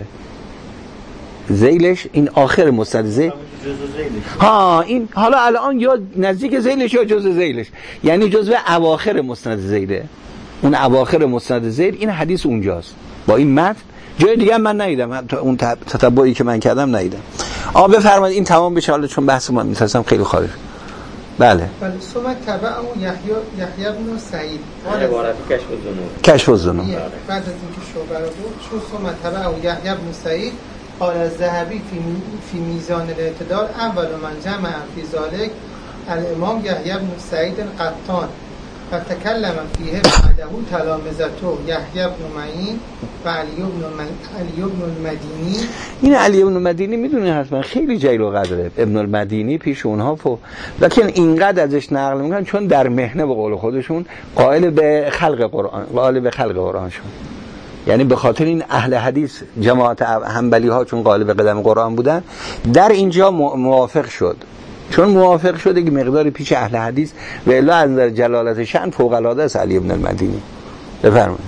Speaker 1: ذیلش این آخر مسند زید ها، این حالا الان یا نزدیک ذیلش یا جزء ذیلش، یعنی جزء اواخر مسند زیده. اون اواخر مسند زید این حدیث اونجاست با این متن. جای دیگه من ندیدم، اون تتبعی که من کردم ندیدم. بفرمایید این تمام بشه حالا چون بحث ما می‌ترسم خیلی خارج. بله.
Speaker 3: ثم تبعه یحیی بن سعید.
Speaker 2: عبارت کشف الذنوب.
Speaker 1: کشف الذنوب.
Speaker 3: بعد از اینکه شعبه رو گفت، چون ثم تبعه یحیی بن سعید قال الذهبی فی میزان الاعتدال اول من جمع فی ذلک الامام یحیی بن سعید القطان و تکلم فیه بعده تلامذته یحیی بن معین و علی بن المدینی. این
Speaker 1: علی بن المدینی میدونی حتما خیلی جلیل و قدره، ابن المدینی پیش اونها لکن اینقدر ازش نقل میکنن چون در مهنه به قول خودشون قائل به خلق قرآن شون، یعنی به خاطر این اهل حدیث جماعت حنبلی ها چون قائل به قدم قرآن بودن در اینجا موافق شد. چون موافق شده که مقداری پیش اهل حدیث و الا از نظر جلالت شأن فوق العاده است علی بن المدینی. بفرمایید.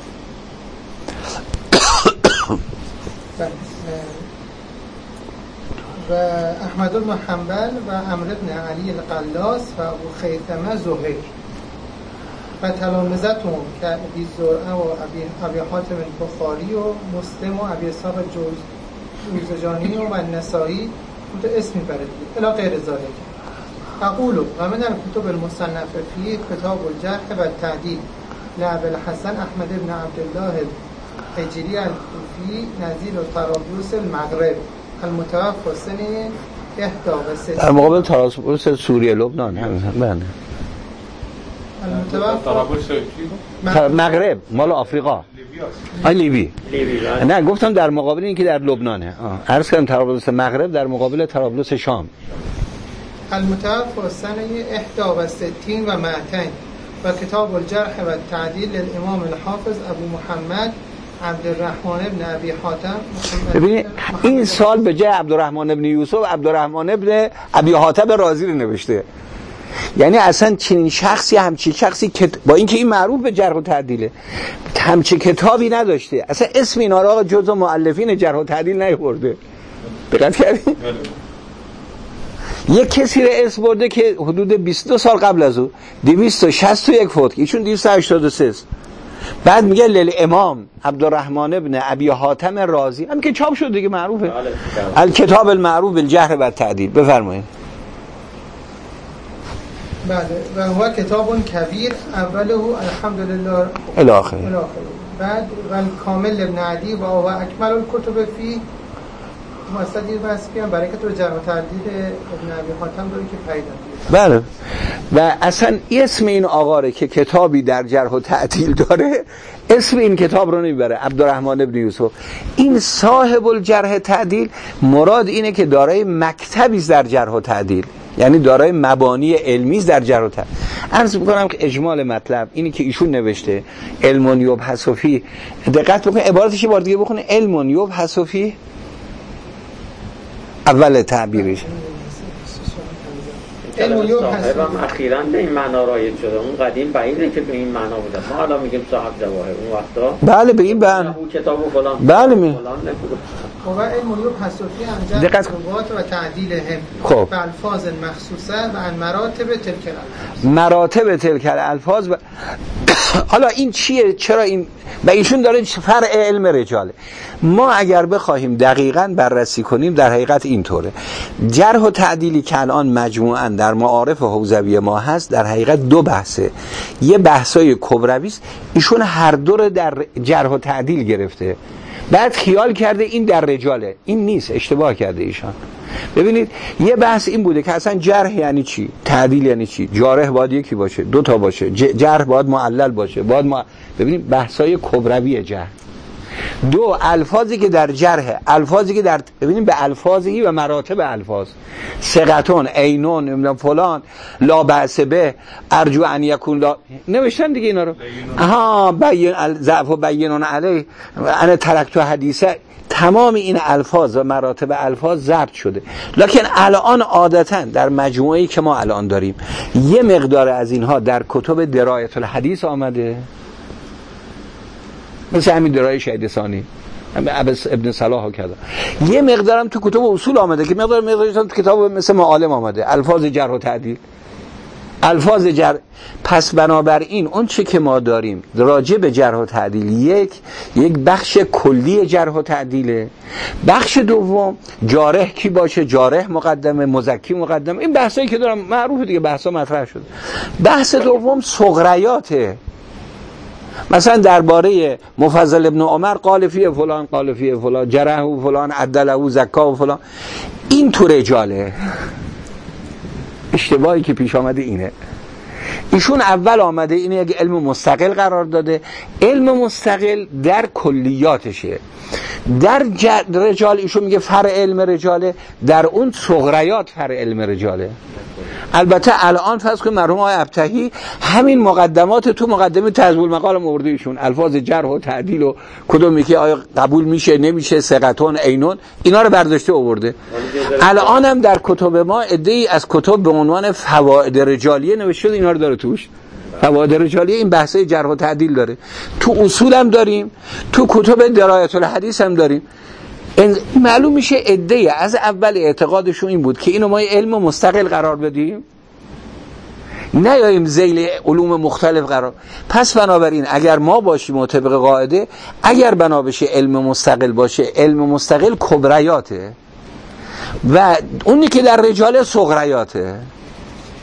Speaker 3: و احمد بن حنبل و عمرو بن علی القلاس و ابو خیثمه زهیر و تلامذتهم که ابی زرعه و ابی حاتم البخاری و مسلم و ابی اسحاق جوزجانی و نسائی اسمی برد الی غیر ذالک. اقول و من الكتب المصنفه فيه کتاب الجرح و التعدیل لأبي الحسن احمد بن عبدالله الحجری الکوفی نزیل طرابلس المغرب المتوفى سنه 61
Speaker 1: در مقابل طرابلس سوریه لبنان. بله. مغرب مال آفریقا. لیبی. نه گفتم در مقابل این که در لبنانه. عرض کردم طرابلس مغرب در مقابل طرابلس شام.
Speaker 3: المتوفى سنه 61 و 200 و کتاب الجرح و التعدیل للامام الحافظ ابو محمد عبدالرحمن ابن ابی حاتم.
Speaker 1: ببینید این سال به جای عبدالرحمن ابن یوسف عبدالرحمن ابن ابی حاتم رازی رو نوشته. یعنی اصلا چنین شخصی همچین شخصی با اینکه این معروف به جرح و تعدیله همچین کتابی نداشته، اصلا اسم اینا را جزو مؤلفین جرح و تعدیل نیاورده. دقت کردین؟ یک کسی رو اسم برده که حدود 22 سال قبل از او 261 فوت، ایشون 283 است. بعد میگه للامام عبدالرحمن ابن ابی حاتم رازی، هم که چاپ شد دیگه معروفه، الکتاب المعروف بالجرح و التعدیل. بفرمایید.
Speaker 3: بله. و هو کتاب کبیر اوله الحمدلله
Speaker 1: الاخر.
Speaker 3: بعد و کامل ابن عدی و هو اکمل الکتب فی مستدیر بس که برای که تو جرح و تعدیل ابن ابی حاتم داره که پیدا.
Speaker 1: بله. و اصلا اسم این آقا که کتابی در جرح و تعدیل داره اسم این کتاب رو نمیبره، عبدالرحمن ابن یوسف. این صاحب الجرح تعدیل مراد اینه که دارای مکتبی در جرح و تعدیل، یعنی دارای مبانی علمی در جرح و تعدیل. عرض می‌کنم که اجمال مطلب اینی که ایشون نوشته علم یبحث فیه. دقت بکنید عبارتش یه بار دیگه بخونه. علم یبحث فیه اول تعبیرش.
Speaker 2: صاحبم اخیراً به این معنا رایج شده. اون قدیم بعیده که به این معنا بوده. ما الان میگیم صاحب جواهر، اون وقتا
Speaker 1: بله به این بله
Speaker 2: اون کتابو فلان
Speaker 1: بله می
Speaker 2: فلان نبود.
Speaker 3: و علم یبحث فیه انجام روات و تعدیل هم
Speaker 1: خب
Speaker 3: به الفاظ مخصوصه و ان مراتب تلک الالفاظ.
Speaker 1: مراتب تلک الالفاظ حالا این چیه؟ چرا این و ایشون داره فرع علم رجاله. ما اگر بخواهیم دقیقاً بررسی کنیم در حقیقت اینطوره. جرح و تعدیلی که الان مجموعاً در معارف حوزوی ما هست در حقیقت دو بحثه. یه بحثای کبروی است، ایشون هر دو رو در جرح و تعدیل گرفته، بعد خیال کرده این در رجاله. این نیست، اشتباه کرده ایشان. ببینید یه بحث این بوده که اصلا جرح یعنی چی، تعدیل یعنی چی. جارح باید یکی باشه، دو تا باشه، جرح باید معلل باشه، ببینید بحثای کبروی جرح. دو الفاظی که در جرح، الفاظی که در ببینید به الفاظی و مراتب الفاظ، ثقتون، عینون، فلان، لا بأس به، ارجو ان یکون لا، نوشتن دیگه اینا رو. آها بین ضعف و بینون علی انا ترکت حدیثه. تمام این الفاظ و مراتب الفاظ ضبط شده، لکن الان عادتاً در مجموعه‌ای که ما الان داریم یه مقدار از اینها در کتب درایت الحدیث آمده، مثل همین درای شهید ثانی ابن صلاح کرده. یه مقدارم تو کتب اصول آمده که مقدارش تو کتاب مثل معالم آمده، الفاظ جرح و تعدیل، الفاظ جرح. پس بنابراین اون چه که ما داریم راجع به جرح و تعدیل یک بخش کلی جرح و تعدیله. بخش دوم جارح کی باشه، جارح مقدمه، مزکی مقدمه، این بحثایی که دارم معروفه دیگه، بحثا مطرح شده. بحث دوم صغریاته، مثلا درباره مفضل ابن عمر قال فیه فلان، قال فیه فلان، جرح و فلان، عدله و زکا و فلان. این تو رجاله. اشتباهی که پیش آمده اینه. ایشون اول آمده اینه یک علم مستقل قرار داده. علم مستقل در کلیاتشه. در رجال ایشون میگه فرع علم رجاله، در اون صغریات فرع علم رجاله. البته الان فرض کنید مرحوم آقای ابتهی همین مقدمات تو مقدمه تهذیب المقال آورده ایشون، الفاظ جرح و تعدیل و کدومی که آیا قبول میشه نمیشه، ثقتون، عینون، اینا رو برداشته آورده. الان هم در کتب ما عده‌ای از کتب به عنوان فواید رجالیه نوشته، اینا رو داره توش. فواید رجالیه این بحثه جرح و تعدیل داره، تو اصول هم داریم، تو کتب درایت الحدیث هم داریم. معلوم میشه عده‌ای از اول اعتقادشون این بود که اینو ما علم مستقل قرار بدیم، نیاییم ذیل علوم مختلف قرار. پس بنابراین اگر ما باشیم و طبق قاعده، اگر بنا بشه علم مستقل باشه، علم مستقل کبریاته و اونی که در رجال صغریاته.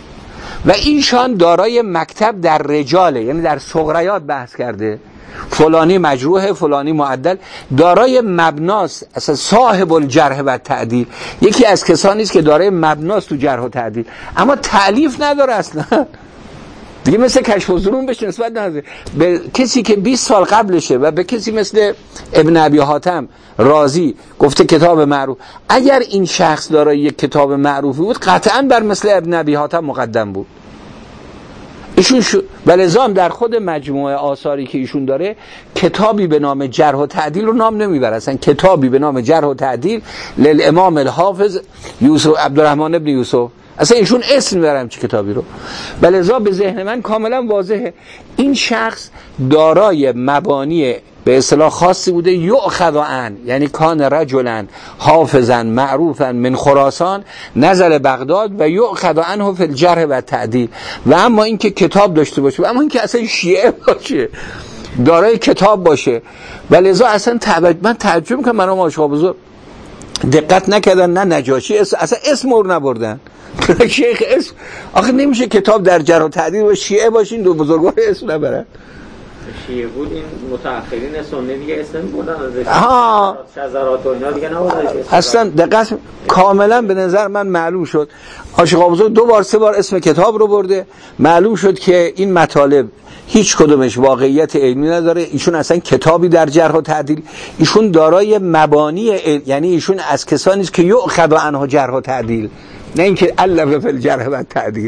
Speaker 1: و اینشان دارای مکتب در رجاله، یعنی در صغریات بحث کرده، فلانی مجروحه، فلانی معدل، دارای مبناست، اصلا صاحب الجرح و تعدیل، یکی از کسانی است که دارای مبناست تو جرح و تعدیل، اما تألیف نداره اصلا دیگه، مثل کشف الظنون بهش نسبت نداره. به کسی که 20 سال قبلشه و به کسی مثل ابن ابی حاتم رازی گفته کتاب معروف، اگر این شخص دارای یک کتاب معروفی بود قطعاً بر مثل ابن ابی حاتم مقدم بود ایشون. ولذا در خود مجموعه آثاری که ایشون داره کتابی به نام جرح و تعدیل رو نام نمیبره، اصلا کتابی به نام جرح و تعدیل للامام الحافظ یوسف عبدالرحمن ابن یوسف، اصلا ایشون اسم میبرم چه کتابی رو. ولذا به ذهن من کاملا واضحه این شخص دارای مبانی به اصطلاح خاصی بوده، یؤخذ عن، یعنی کان رجلا حافظا معروفا من خراسان نزل بغداد و یؤخذ عنه فی الجرح و تعدیل. و اما اینکه کتاب داشته باشه، و اما اینکه اصلا شیعه باشه، دارای کتاب باشه، ولذا اصلا من تعجب میکنم مرحوم آشقا بزرگ دقت نکردن، نه نجاشی اصلا اسم رو نبردن شیخ اسم، آخه نمیشه کتاب در جرح و تعدیل و شیعه باشین دو بزرگوار اسم نبرن.
Speaker 2: شیعه بود این متأخرین سنی دیگه اسم بردن از شذرات و اینا دیگه نبودن
Speaker 1: اصلا. دقت کاملا به نظر من معلوم شد آشقا بزرگ 2 بار 3 بار اسم کتاب رو برده، معلوم شد که این مطالب هیچ کدومش واقعیت علمی نداره، ایشون اصلا کتابی در جرح و تعدیل، ایشون دارای مبانی یعنی ایشون از کسانی است که یؤخذ عنه جرح و تعدیل، نه اینکه الف فی الجرح و تعدیل.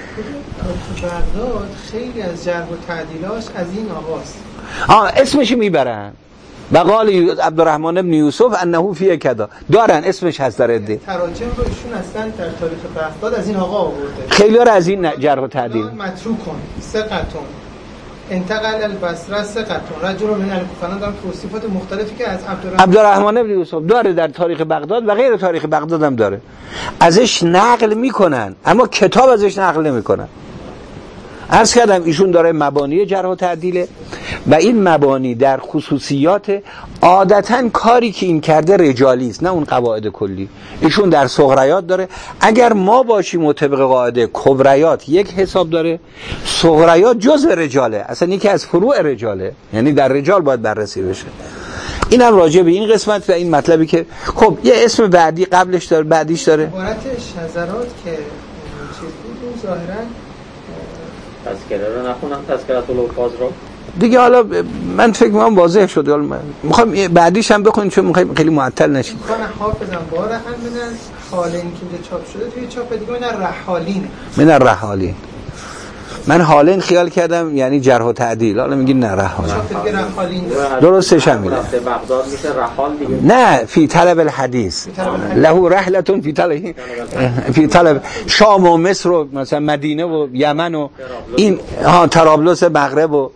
Speaker 3: تو بغداد خیلی از جرح و تعدیلاش از این آقاست،
Speaker 1: اسمش میبرن بقال عبدالرحمن ابن یوسف انه فی کذا، دارن اسمش هست در عده
Speaker 3: تراجم رو ایشون اصلا در تاریخ بغداد از این آقا آورده،
Speaker 1: خیلی ها از این جرح و تعدیل
Speaker 3: متروکون ثقتون انتقل البصره ثقتون رجل من الکوفه، دارن توصیفات مختلفی که از
Speaker 1: عبدالرحمن ابن یوسف داره در تاریخ بغداد و غیر تاریخ بغداد هم داره، ازش نقل میکنن اما کتاب ازش نقل نمیکنن. عرض کردم ایشون داره مبانی جرح و تعدیله و این مبانی در خصوصیات عادتاً کاری که این کرده رجالی است، نه اون قواعد کلی. ایشون در صغریات داره، اگر ما باشیم مطابق قاعده کبریات یک حساب داره، صغریات جزء رجاله، اصلا یکی از فروع رجاله، یعنی در رجال باید بررسی بشه. این هم راجع به این قسمت و این مطلبی که خب یه اسم بعدی قبلش داره بعدیش داره
Speaker 3: عبارت شذرات که چیز بود ظاهراً
Speaker 2: تذکره رو نخونم، تذکرات الالفاظ رو
Speaker 1: دیگه. حالا من فکر می‌کنم واضح شد، حالا می‌خوام بعدیش هم بخونیم چون می‌خوایم خیلی معطل نشیم.
Speaker 3: من حافظم باره هم من خالین که اینجا چاپ شده توی چاپ دیگه من رحالین
Speaker 1: من الرحالین، من حالین خیال کردم یعنی جرح و تعدیل، حالا میگین نه رحالین،
Speaker 3: چاپ دیگه رحالین
Speaker 1: درستش هم میگه
Speaker 2: بغداد میشه رحال دیگه،
Speaker 1: نه فی طلب الحدیث له رحلتون فی طلب شام و مصر و مثلا مدینه و یمن و این طرابلس مغرب و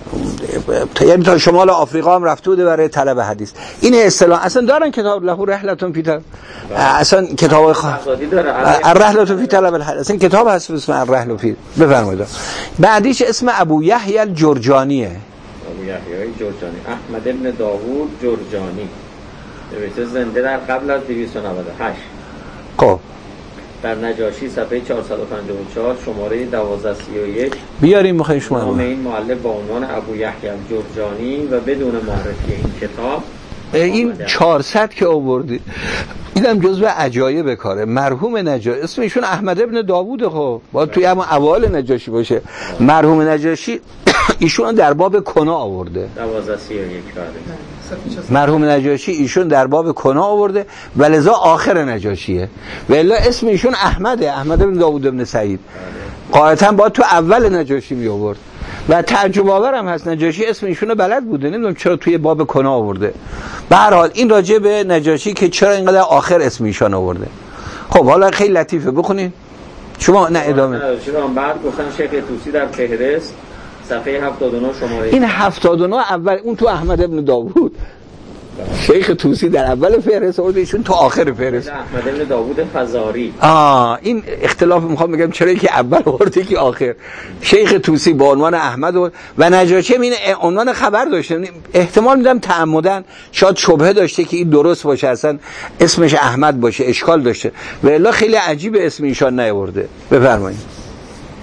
Speaker 1: یعنی تا شمال آفریقا هم رفته بوده برای طلب حدیث. این اصطلاح اصلا دارن کتاب له رحلتون فی طلب، اصلا کتاب الرحلة فی طلب الحدیث، اصلا کتاب هست اسم الرحلة فی. بفرمایید بعدیش اسم ابو یحیی الجرجانیه،
Speaker 2: ابو یحیی جرجانی، احمد ابن داوود جرجانی، نوشته زنده در قبل از 298.
Speaker 1: خب
Speaker 2: در نجاشی صفحه 454 شماره 1231
Speaker 1: بیاریم میخوایم شما
Speaker 2: نام این مؤلف با عنوان ابو یحیی الجرجانی و بدون معرفی این کتاب.
Speaker 1: این 400 که آوردی اینم جزو عجایب کاره. مرحوم نجاشی اسم ایشون احمد ابن داوود، خب باید توی همون اوایل نجاشی باشه. مرحوم نجاشی ایشون در باب کنا آورده
Speaker 2: 1231
Speaker 1: مرحوم نجاشی ایشون در باب کنا آورده و لذا آخر نجاشیه، و الا اسم ایشون احمده، احمد بن داوود بن سعید، قاعدتا باید تو اول نجاشی می آورد. و تعجب آورم هست نجاشی اسم ایشونو بلد بوده، نمیدونم چرا توی باب کنا آورده. به هر حال این راجع به نجاشی که چرا اینقدر آخر اسم ایشون آورده. خب حالا خیلی لطیفه، بخونین شما. نه ادامه.
Speaker 2: بعد گفتن شیخ طوسی در فهرست صفحه 79 شماره
Speaker 1: این 79 اول اون تو احمد ابن داوود، شیخ طوسی در اول فهرست آورده، ایشون تو آخر فهرست.
Speaker 2: احمد ابن داوود فزاری.
Speaker 1: این اختلاف میخوام بگم چرا که اول آورده که آخر. شیخ طوسی با عنوان احمد و نجاشی این عنوان خبر داشته، احتمال میدم تعمدن شاید شبهه داشته که این درست باشه اصلا اسمش احمد باشه، اشکال داشته، و الا خیلی عجیب اسم ایشان نیاورده. بفرمایید.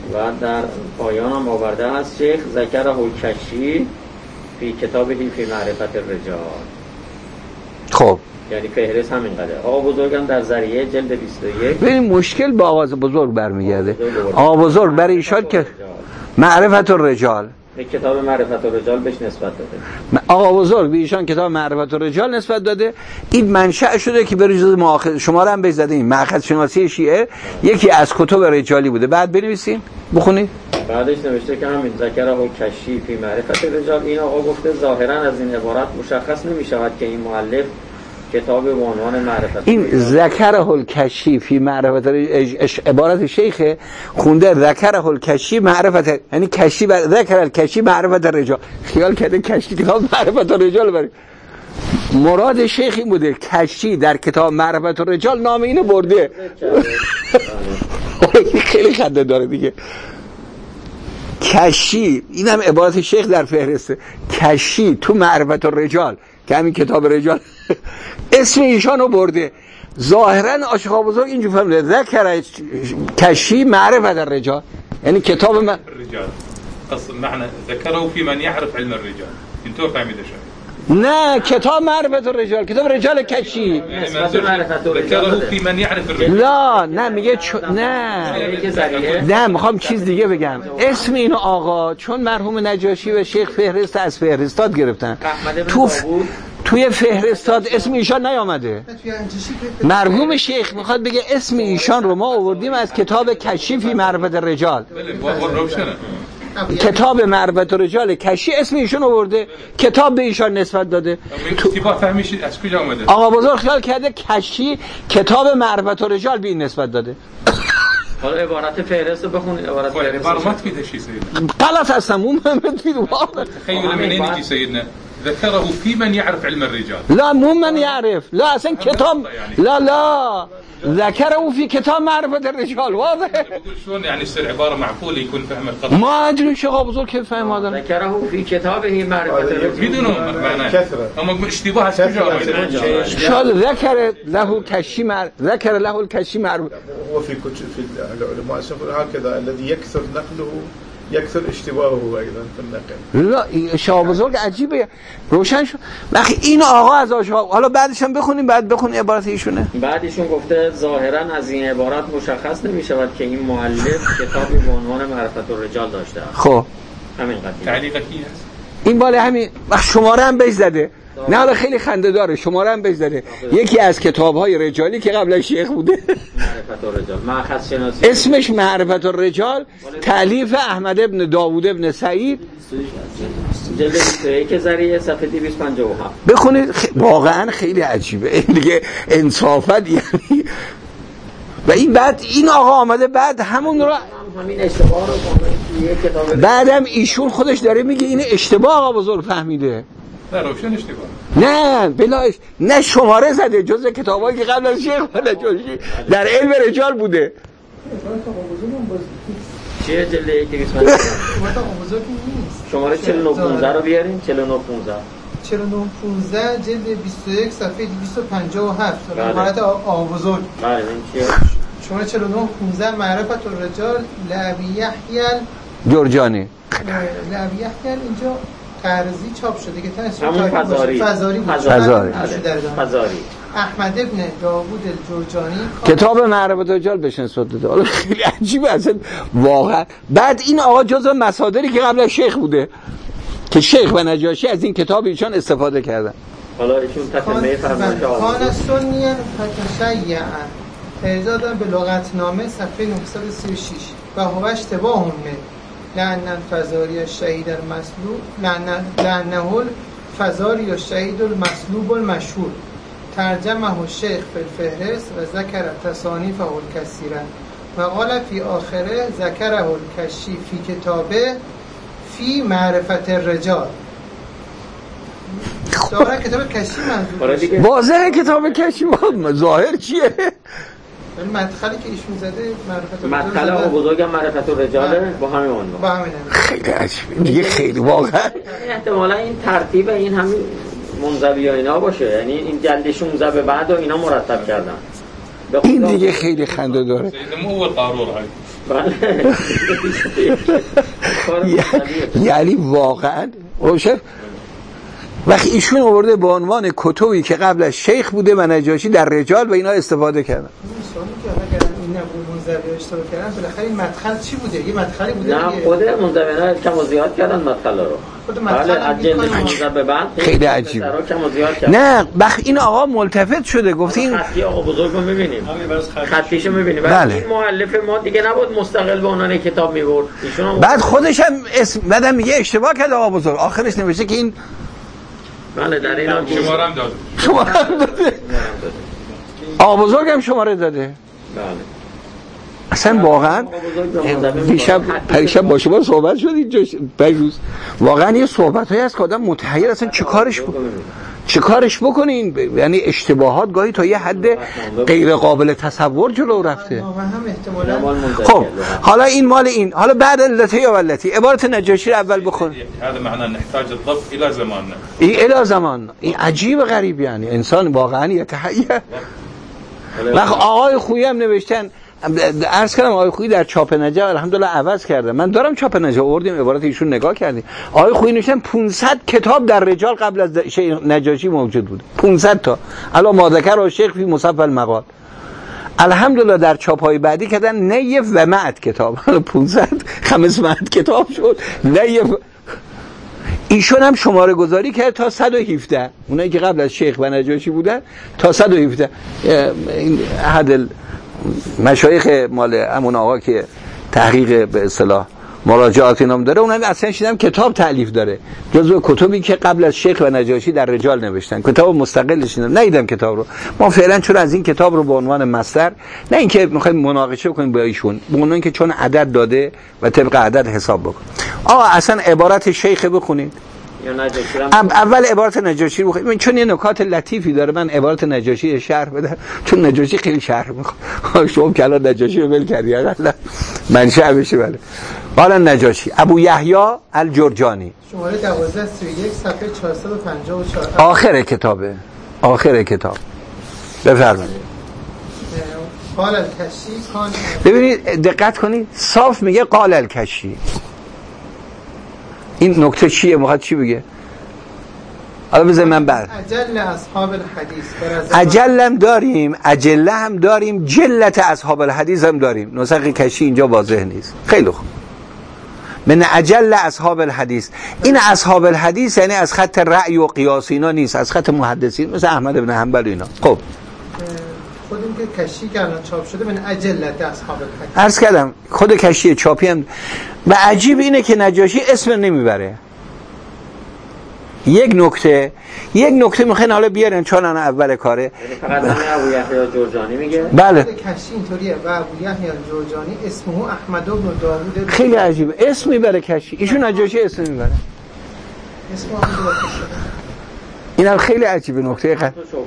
Speaker 2: و در پایان هم آورده است شیخ ذکره الکشی فی کتابه فی معرفت الرجال.
Speaker 1: خب
Speaker 2: یعنی فهرست همین قدر. آقا بزرگم در ذریعه جلد 21
Speaker 1: ببین مشکل با آقا بزرگ برمیگرده. آقا بزرگ برای ایشان که معرفت الرجال
Speaker 2: به کتاب معرفت الرجال بهش نسبت داده.
Speaker 1: آقا بزرگ به ایشان کتاب معرفت الرجال نسبت داده. این منشأ شده که به جز مؤاخذ شما رو هم بهش زده. این مأخذ شناسی شیعه یکی از کتب رجالی بوده. بعد بنویسین بخونید.
Speaker 2: بعدش نوشته که همین ذکره الکشی فی معرفت الرجال. این آقا گفته ظاهرا از این عبارت مشخص نمی شود که این مؤلف کتاب به عنوان معرفت
Speaker 1: این ذکره الکشی فی معرفت عبارت شیخ خونده ذکره الکشی معرفت، یعنی کشی ذکر الکشی معرفت الرجال. خیال کرده کشی کتاب معرفت الرجال برای مراد شیخ این بوده کشی در کتاب معرفت الرجال نام اینو برده. خیلی خنده داره دیگه. کشی این هم عبارت شیخ در فهرسته. کشی تو معرفت الرجال که همین کتاب رجال اسم ایشانو برده. ظاهرا عاشقا بزرگ اینجور فهمیده ذکر کشی معرفت الرجال یعنی کتاب
Speaker 5: الرجال اصل معنی ذکره فی من یعرف علم الرجال. اینطور فهمیده شد.
Speaker 1: نه کتاب معرفت الرجال کتاب رجال کشی
Speaker 5: ذکره فی من یعرف الرجال.
Speaker 1: لا نه میگه نه میخوام چیز دیگه بگم. اسم اینو آقا چون مرحوم نجاشی و شیخ فهرست از فهرستات گرفتن توی فهرستات اسم ایشان نیامده. مرحوم شیخ میخواد بگه اسم ایشان رو ما آوردیم از کتاب کشی فی معرفت الرجال. کتاب معرفت الرجال کشی اسم ایشون آورده، کتاب به ایشان نسبت داده.
Speaker 5: اشتباه فهمیشید از کجا اومده؟
Speaker 1: آقا بزرگ خیال کرده کشی کتاب معرفت الرجال به این نسبت داده.
Speaker 2: حالا عبارت فهرست بخونید. عبارت فهرست
Speaker 5: ما تفيد شيء سيدنا
Speaker 1: غلط هستم اون من تفيد واضح.
Speaker 5: تخيل منين يجي سيدنا ذكره في من يعرف علم الرجال.
Speaker 1: لا مو من يعرف، لا اصلا كتاب لا ذكره في كتاب معرفة الرجال واضح.
Speaker 5: بقول شلون يعني يصير عبارة معقولة يكون فهم القضية.
Speaker 1: ما ادري شو بزرگ كيف فهم هذا.
Speaker 2: ذكره في كتابه معرفة الرجال
Speaker 5: بدون معنى كثرة. هم اشتباه
Speaker 1: شال ذكر له كشي ذكر له الكشي معروف.
Speaker 4: وفي العلماء يقول هكذا الذي يكثر نقله يكثر اشتباهه ايضا في النقل.
Speaker 1: لا شاه بزرگ عجیبه روشن شد. وقتی این آقا از آشها حالا بعدش هم بخونیم بعد بخون عبارت ایشونه.
Speaker 2: بعدشون گفته ظاهرا از این عبارت مشخص نمی شود که این مؤلف کتابی به عنوان معرفت الرجال داشته است.
Speaker 1: خب
Speaker 2: همین قضیه
Speaker 5: تعلیق کی هست
Speaker 1: این بالا همین شماره هم بهش زده. نه حالا خیلی خنده داره شماره هم بهش زده. یکی از کتاب‌های رجالی که قبلا شیخ بوده
Speaker 2: معرفت الرجال مأخذ شناسی
Speaker 1: اسمش معرفت الرجال تالیف احمد ابن داوود ابن سعید
Speaker 2: جلد 21 ذریعه صفحه 257
Speaker 1: بخونید. واقعا خیلی عجیبه این دیگه انصافت یعنی. و این بعد این آقا آمده بعد همون رو
Speaker 2: همین اشتباه رو یک کتاب
Speaker 1: بعدم ایشون خودش داره میگه این اشتباه آقا بزرگ فهمیده.
Speaker 5: نه روشن اشتباه
Speaker 1: نه بلاش نه شماره زده جز کتابایی که قبل از شیخ نجاشی در علم رجال بوده.
Speaker 2: چیه جلد 1 شماره 4915 رو بیارین.
Speaker 3: 4915 جلد 21 صفحه 257 عبارت آقا بزرگ.
Speaker 2: بله این چیه؟
Speaker 3: شماره 4915 معرفت الرجال لابی یحیی
Speaker 1: جرجانی.
Speaker 3: لابی یحیی اینجا قرضی چاپ شده که تنش
Speaker 2: همون فزاری
Speaker 3: احمد ابن داوود الجرجانی
Speaker 1: کتاب معرفت الرجال بهش نسبت داده. حالا خیلی عجیبه اصلا واقعا. بعد این آقا جزء مصادری که قبل از شیخ بوده که شیخ و نجاشی از این کتاب ایشان استفاده کردن.
Speaker 2: حالا ایشون تتمه فرمان که
Speaker 3: کان سنیاً فتشیعاً تعداداً به لغتنامه صفحه 936 و هو اشتباه من لأن الفزاری الشهید المسلوب لأنه الفزاری الشهید المسلوب المشهور ترجمه الشیخ فی الفهرست و ذکر تصانیفه الکثیره و قال فی آخره ذکره الکشی فی کتابه فی معرفت الرجال. ظاهر کتاب کشی منظور
Speaker 1: واضحه کتاب کشی ظاهر چیه؟
Speaker 3: ولی مدخلی که ایشون زده معرفت الرجال
Speaker 2: مدخل آقا بزرگم معرفت الرجاله با همین عنوان.
Speaker 1: خیلی عجیبه دیگه خیلی واقعا.
Speaker 2: احتمالا این ترتیب این همین منزوی ها اینا باشه یعنی این جلد 16 به بعد و اینا مرتب کردن.
Speaker 1: این دیگه خیلی خنده داره.
Speaker 5: سيدنا مو اول قارور هاي
Speaker 1: یعنی واقعا وقتی ایشون آورده به عنوان کتبی که قبل از شیخ بوده و نجاشی در رجال و اینا استفاده کردن.
Speaker 3: سوالی که اگر این نبود منزوی اشتباه کردن بالاخره این مدخل چی بوده؟ یه مدخلی بوده.
Speaker 2: نه خود منزوینا کم و زیاد کردن مدخل رو. بله از جلد 15 به بعد
Speaker 1: خیلی عجیب. نه بخ این آقا ملتفت شده گفت این
Speaker 2: خطی آقا بزرگو می‌بینیم. خطیشو می‌بینیم.
Speaker 1: بله.
Speaker 2: این مؤلف ما دیگه نبود مستقل به عنوان کتاب می‌برد. ایشون
Speaker 1: بعد خودش هم اسم بعدم میگه اشتباه کرد آقا بزرگ. آخرش نوشته که این
Speaker 5: بله در این شماره هم داده.
Speaker 1: شماره هم داده. آقا بزرگ هم شماره داده.
Speaker 2: بله.
Speaker 1: اصلا واقعا پریشب با شما صحبت شد اینجا بجوز واقعا یه صحبت‌هایی هست که آدم متحیر اصلا چه کارش بکنین، یعنی اشتباهات گاهی تا یه حد غیر قابل تصور جلو رفته. خب حالا این مال این، حالا بعد علتی یا ولتی عبارت نجاشی رو اول بخون.
Speaker 5: هذا معناه نحتاج الضبط الى زمان.
Speaker 1: این الى زمان این عجیب غریب، یعنی انسان واقعا یتحیر. وقت آقای خویی هم نوشتن، عرض کردم آقای خویی در چاپ نجف الحمدلله عوض کرده، من دارم چاپ نجف آوردیم عبارت ایشون نگاه کردیم. آقای خویی نوشتن 500 کتاب در رجال قبل از شیخ نجاشی موجود بود، 500 تا. الان ما ذکر و شیخ فی مصحف المقال الحمدلله در چاپ‌های بعدی کردن نیف و معد کتاب 500 500 کتاب شد نیف. ایشون هم شماره گذاری کرد تا 117 اونایی که قبل از شیخ و نجاشی بودن تا 117. این احد مشایخ مال همون آقا که تحقیق به اصطلاح مراجعات اینام داره، اونم اصلا شیدم کتاب تألیف داره جزو کتبی که قبل از شیخ و نجاشی در رجال نوشتن، کتاب مستقلش ندیدم کتاب رو. ما فعلا چون از این کتاب رو به عنوان مصدر، نه اینکه میخوایم مناقشه کنیم با ایشون، به عنوان اینکه چون عدد داده و طبق عدد حساب بکنیم. اصلا عبارت شیخ بخونید اول عبارت نجاشی رو بخونید، چون یه نکات لطیفی داره. من عبارت نجاشی شرح بدم چون نجاشی خیلی شرح میخواد. شما که الان نجاشی رو ول کردی اقلا منشأ بشه. بله حالا نجاشی ابو یحیی الجرجانی
Speaker 3: شماره 1231 صفحه 454
Speaker 1: آخر کتاب بفرمایید.
Speaker 3: قال الکشی کان،
Speaker 1: ببینید دقت کنید صاف میگه قال الکشی. این نکته چیه؟ میخواد چی بگه؟ حالا بذار من بعد
Speaker 3: اجل اصحاب الحدیث
Speaker 1: اجلم داریم، اجله هم داریم، جلت اصحاب الحدیث هم داریم. نسخ کشی اینجا واضح نیست. خیلی خوب. من اجل اصحاب الحدیث، این اصحاب الحدیث یعنی از خط رأی و قیاس اینا نیست، از خط محدثین مثل احمد بن حنبل اینا. خب
Speaker 3: خود این که کشی که الان چاپ شده من اجلت اصحاب الحدیث
Speaker 1: عرض کردم خود کشی چاپی هم. و عجیب اینه که نجاشی اسم نمیبره. یک نکته میخواین حالا بیارن چون انا اول کاره.
Speaker 2: فقط ابو یحیی جرجانی میگه.
Speaker 1: بله
Speaker 3: کشی اینطوریه و ابو یحیی جرجانی اسمه احمد بن داوود.
Speaker 1: خیلی عجیبه اسم میبره کشی، ایشون نجاشی اسم میبره.
Speaker 3: اسم هم
Speaker 1: اینم خیلی عجیبه نکته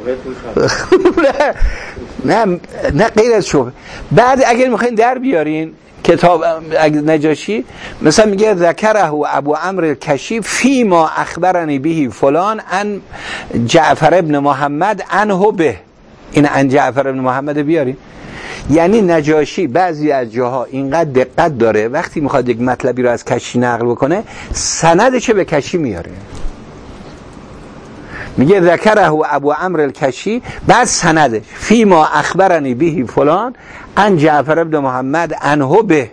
Speaker 1: نه غیر از شبهه. بعد اگر میخواین در بیارین کتاب نجاشی مثلا میگه ذکره ابو عمرو الکشی فی ما اخبرنی به فلان ان جعفر ابن محمد عنه به. این ان جعفر ابن محمد بیارین. یعنی نجاشی بعضی از جاها اینقدر دقت داره وقتی میخواد یک مطلبی رو از کشی نقل بکنه سندش به کشی میاره. میگه ذکره ابو عمرو الکشی بعد سندش فی ما اخبرنی به فلان ان جعفر ابن محمد عنه به،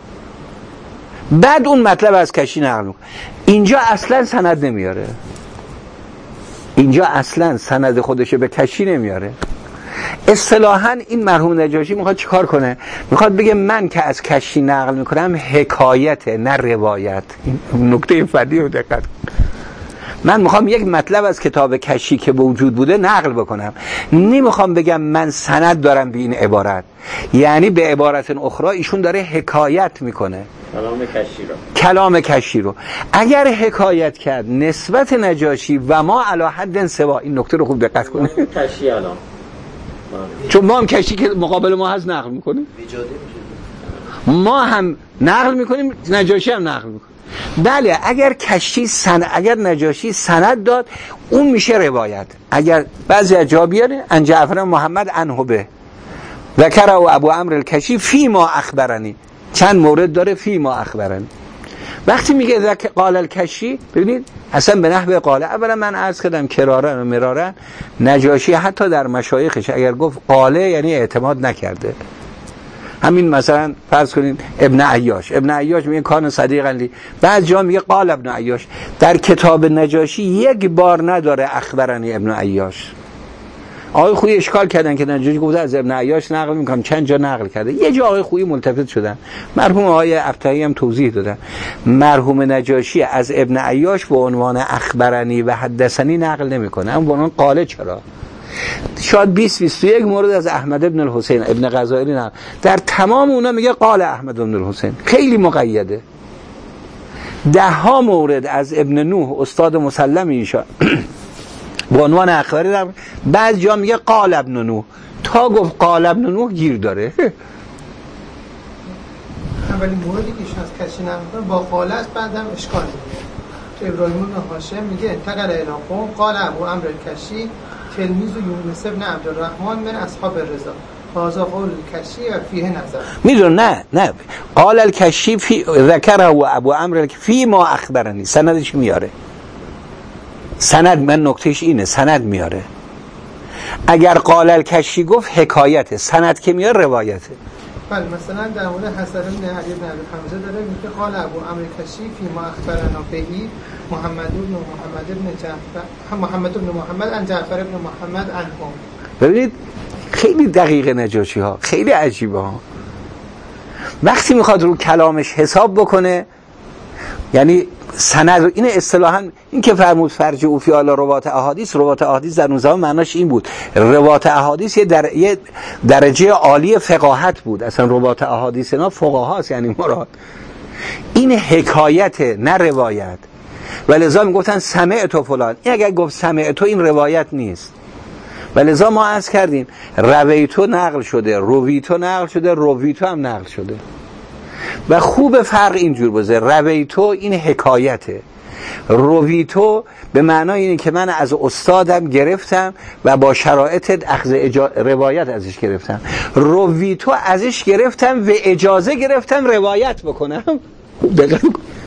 Speaker 1: بعد اون مطلب از کشی نقل میکنه. اینجا اصلا سند نمیاره، اینجا اصلا سند خودش به کشی نمیاره. اصطلاحاً این مرحوم نجاشی میخواد چیکار کنه؟ میخواد بگه من که از کشی نقل میکنم حکایت نه روایت. این نکته فنی رو دقت کن. من میخوام یک مطلب از کتاب کشی که به وجود بوده نقل بکنم، نمیخوام بگم من سند دارم به این عبارت. یعنی به عبارت اخرى ایشون داره حکایت میکنه کلام کشی رو. اگر حکایت کرد نسبت نجاشی و ما علی حد سوا، این نکته رو خوب دقت کنید.
Speaker 2: کشی الان
Speaker 1: چون ما هم کشی که مقابل ما هست نقل میکنیم، ما هم نقل میکنیم، نجاشی هم نقل میکنه. بله اگر کشی اگر نجاشی سند داد اون میشه روایت. اگر بعضی از جا بیاره ان جعفر محمد عنه به ذکره ابو عمرو الکشی فی ما اخبرنی، چند مورد داره فی ما اخبرن. وقتی میگه قال الکشی، ببینید اصلا به نحو قال، اولا من عرض کردم کرارن و مرارن نجاشی حتی در مشایخش اگر گفت قاله یعنی اعتماد نکرده. همین مثلا فرض کنین ابن عیاش میگه کان صدیقا لی، بعد جا میگه قال ابن عیاش. در کتاب نجاشی یک بار نداره اخبرنی ابن عیاش. آقای خویی اشکال کردن که نجاشی گفته از ابن عیاش نقل میکنم، چند جا نقل کرده. یه جا آقای خویی ملتفت شدن، مرحوم آقای افتحی هم توضیح دادن، مرحوم نجاشی از ابن عیاش به عنوان اخبرنی و حدثنی نقل نمیکنه، اما به عنوان قاله چرا؟ شاید 20-21 مورد از احمد ابن الحسین ابن غزائلی نه، در تمام اونا میگه قال احمد ابن الحسین، خیلی مقیده. 10 مورد از ابن نوح استاد مسلم ایشان به عنوان اخباری دارم، بعض جا میگه قال ابن نوح، تا گفت قال ابن نوح گیر داره.
Speaker 3: اولین موردی که ایشان از کشی نمیکنه با قاله است، بعدم اشکال میکنه. ابراهیم بن هاشم میگه انتقل الی قوم قال ابو عمرو الکشی تلمیذ یونس ابن عبدالرحمن من اصحاب الرضا هذا قول الکشی و فیه نظر.
Speaker 1: میدون نه قال الکشی فی ذکره و ابو عمرو فی ما اخبرنی، سندش میاره. سند من نکتهش اینه، سند میاره. اگر قال الکشی گفت حکایته، سند که میاره روایته.
Speaker 3: بله مثلا در مورد حسن بن علی بن ابی حمزه داره میگه قال ابو عمرو الکشی فی ما اخبرنا بهی محمد بن محمد عن جعفر بن محمد عنهم. ببینید خیلی دقیق نجاشی ها، خیلی عجیبه ها. وقتی میخواد رو کلامش حساب بکنه، یعنی سند، این اصطلاحاً این که فرمود فرج او فی علی روات احادیث در اون زمان معناش این بود، روات احادیث یه درجه عالی فقاهت بود، اصلا روات احادیث اینا فقهاست، یعنی مراد این حکایت نه روایت. ولذا میگفتن سمعت فلان، این اگر گفت سمعت این روایت نیست. ولذا ما عرض کردیم رویتو نقل شده، رویتو نقل شده، رویتو هم نقل شده و خوب فرق اینجور بزه. رویتو این حکایته، رویتو به معنای اینه که من از استادم گرفتم و با شرایط اخذ روایت ازش گرفتم. رویتو ازش گرفتم و اجازه گرفتم روایت بکنم. دقیق.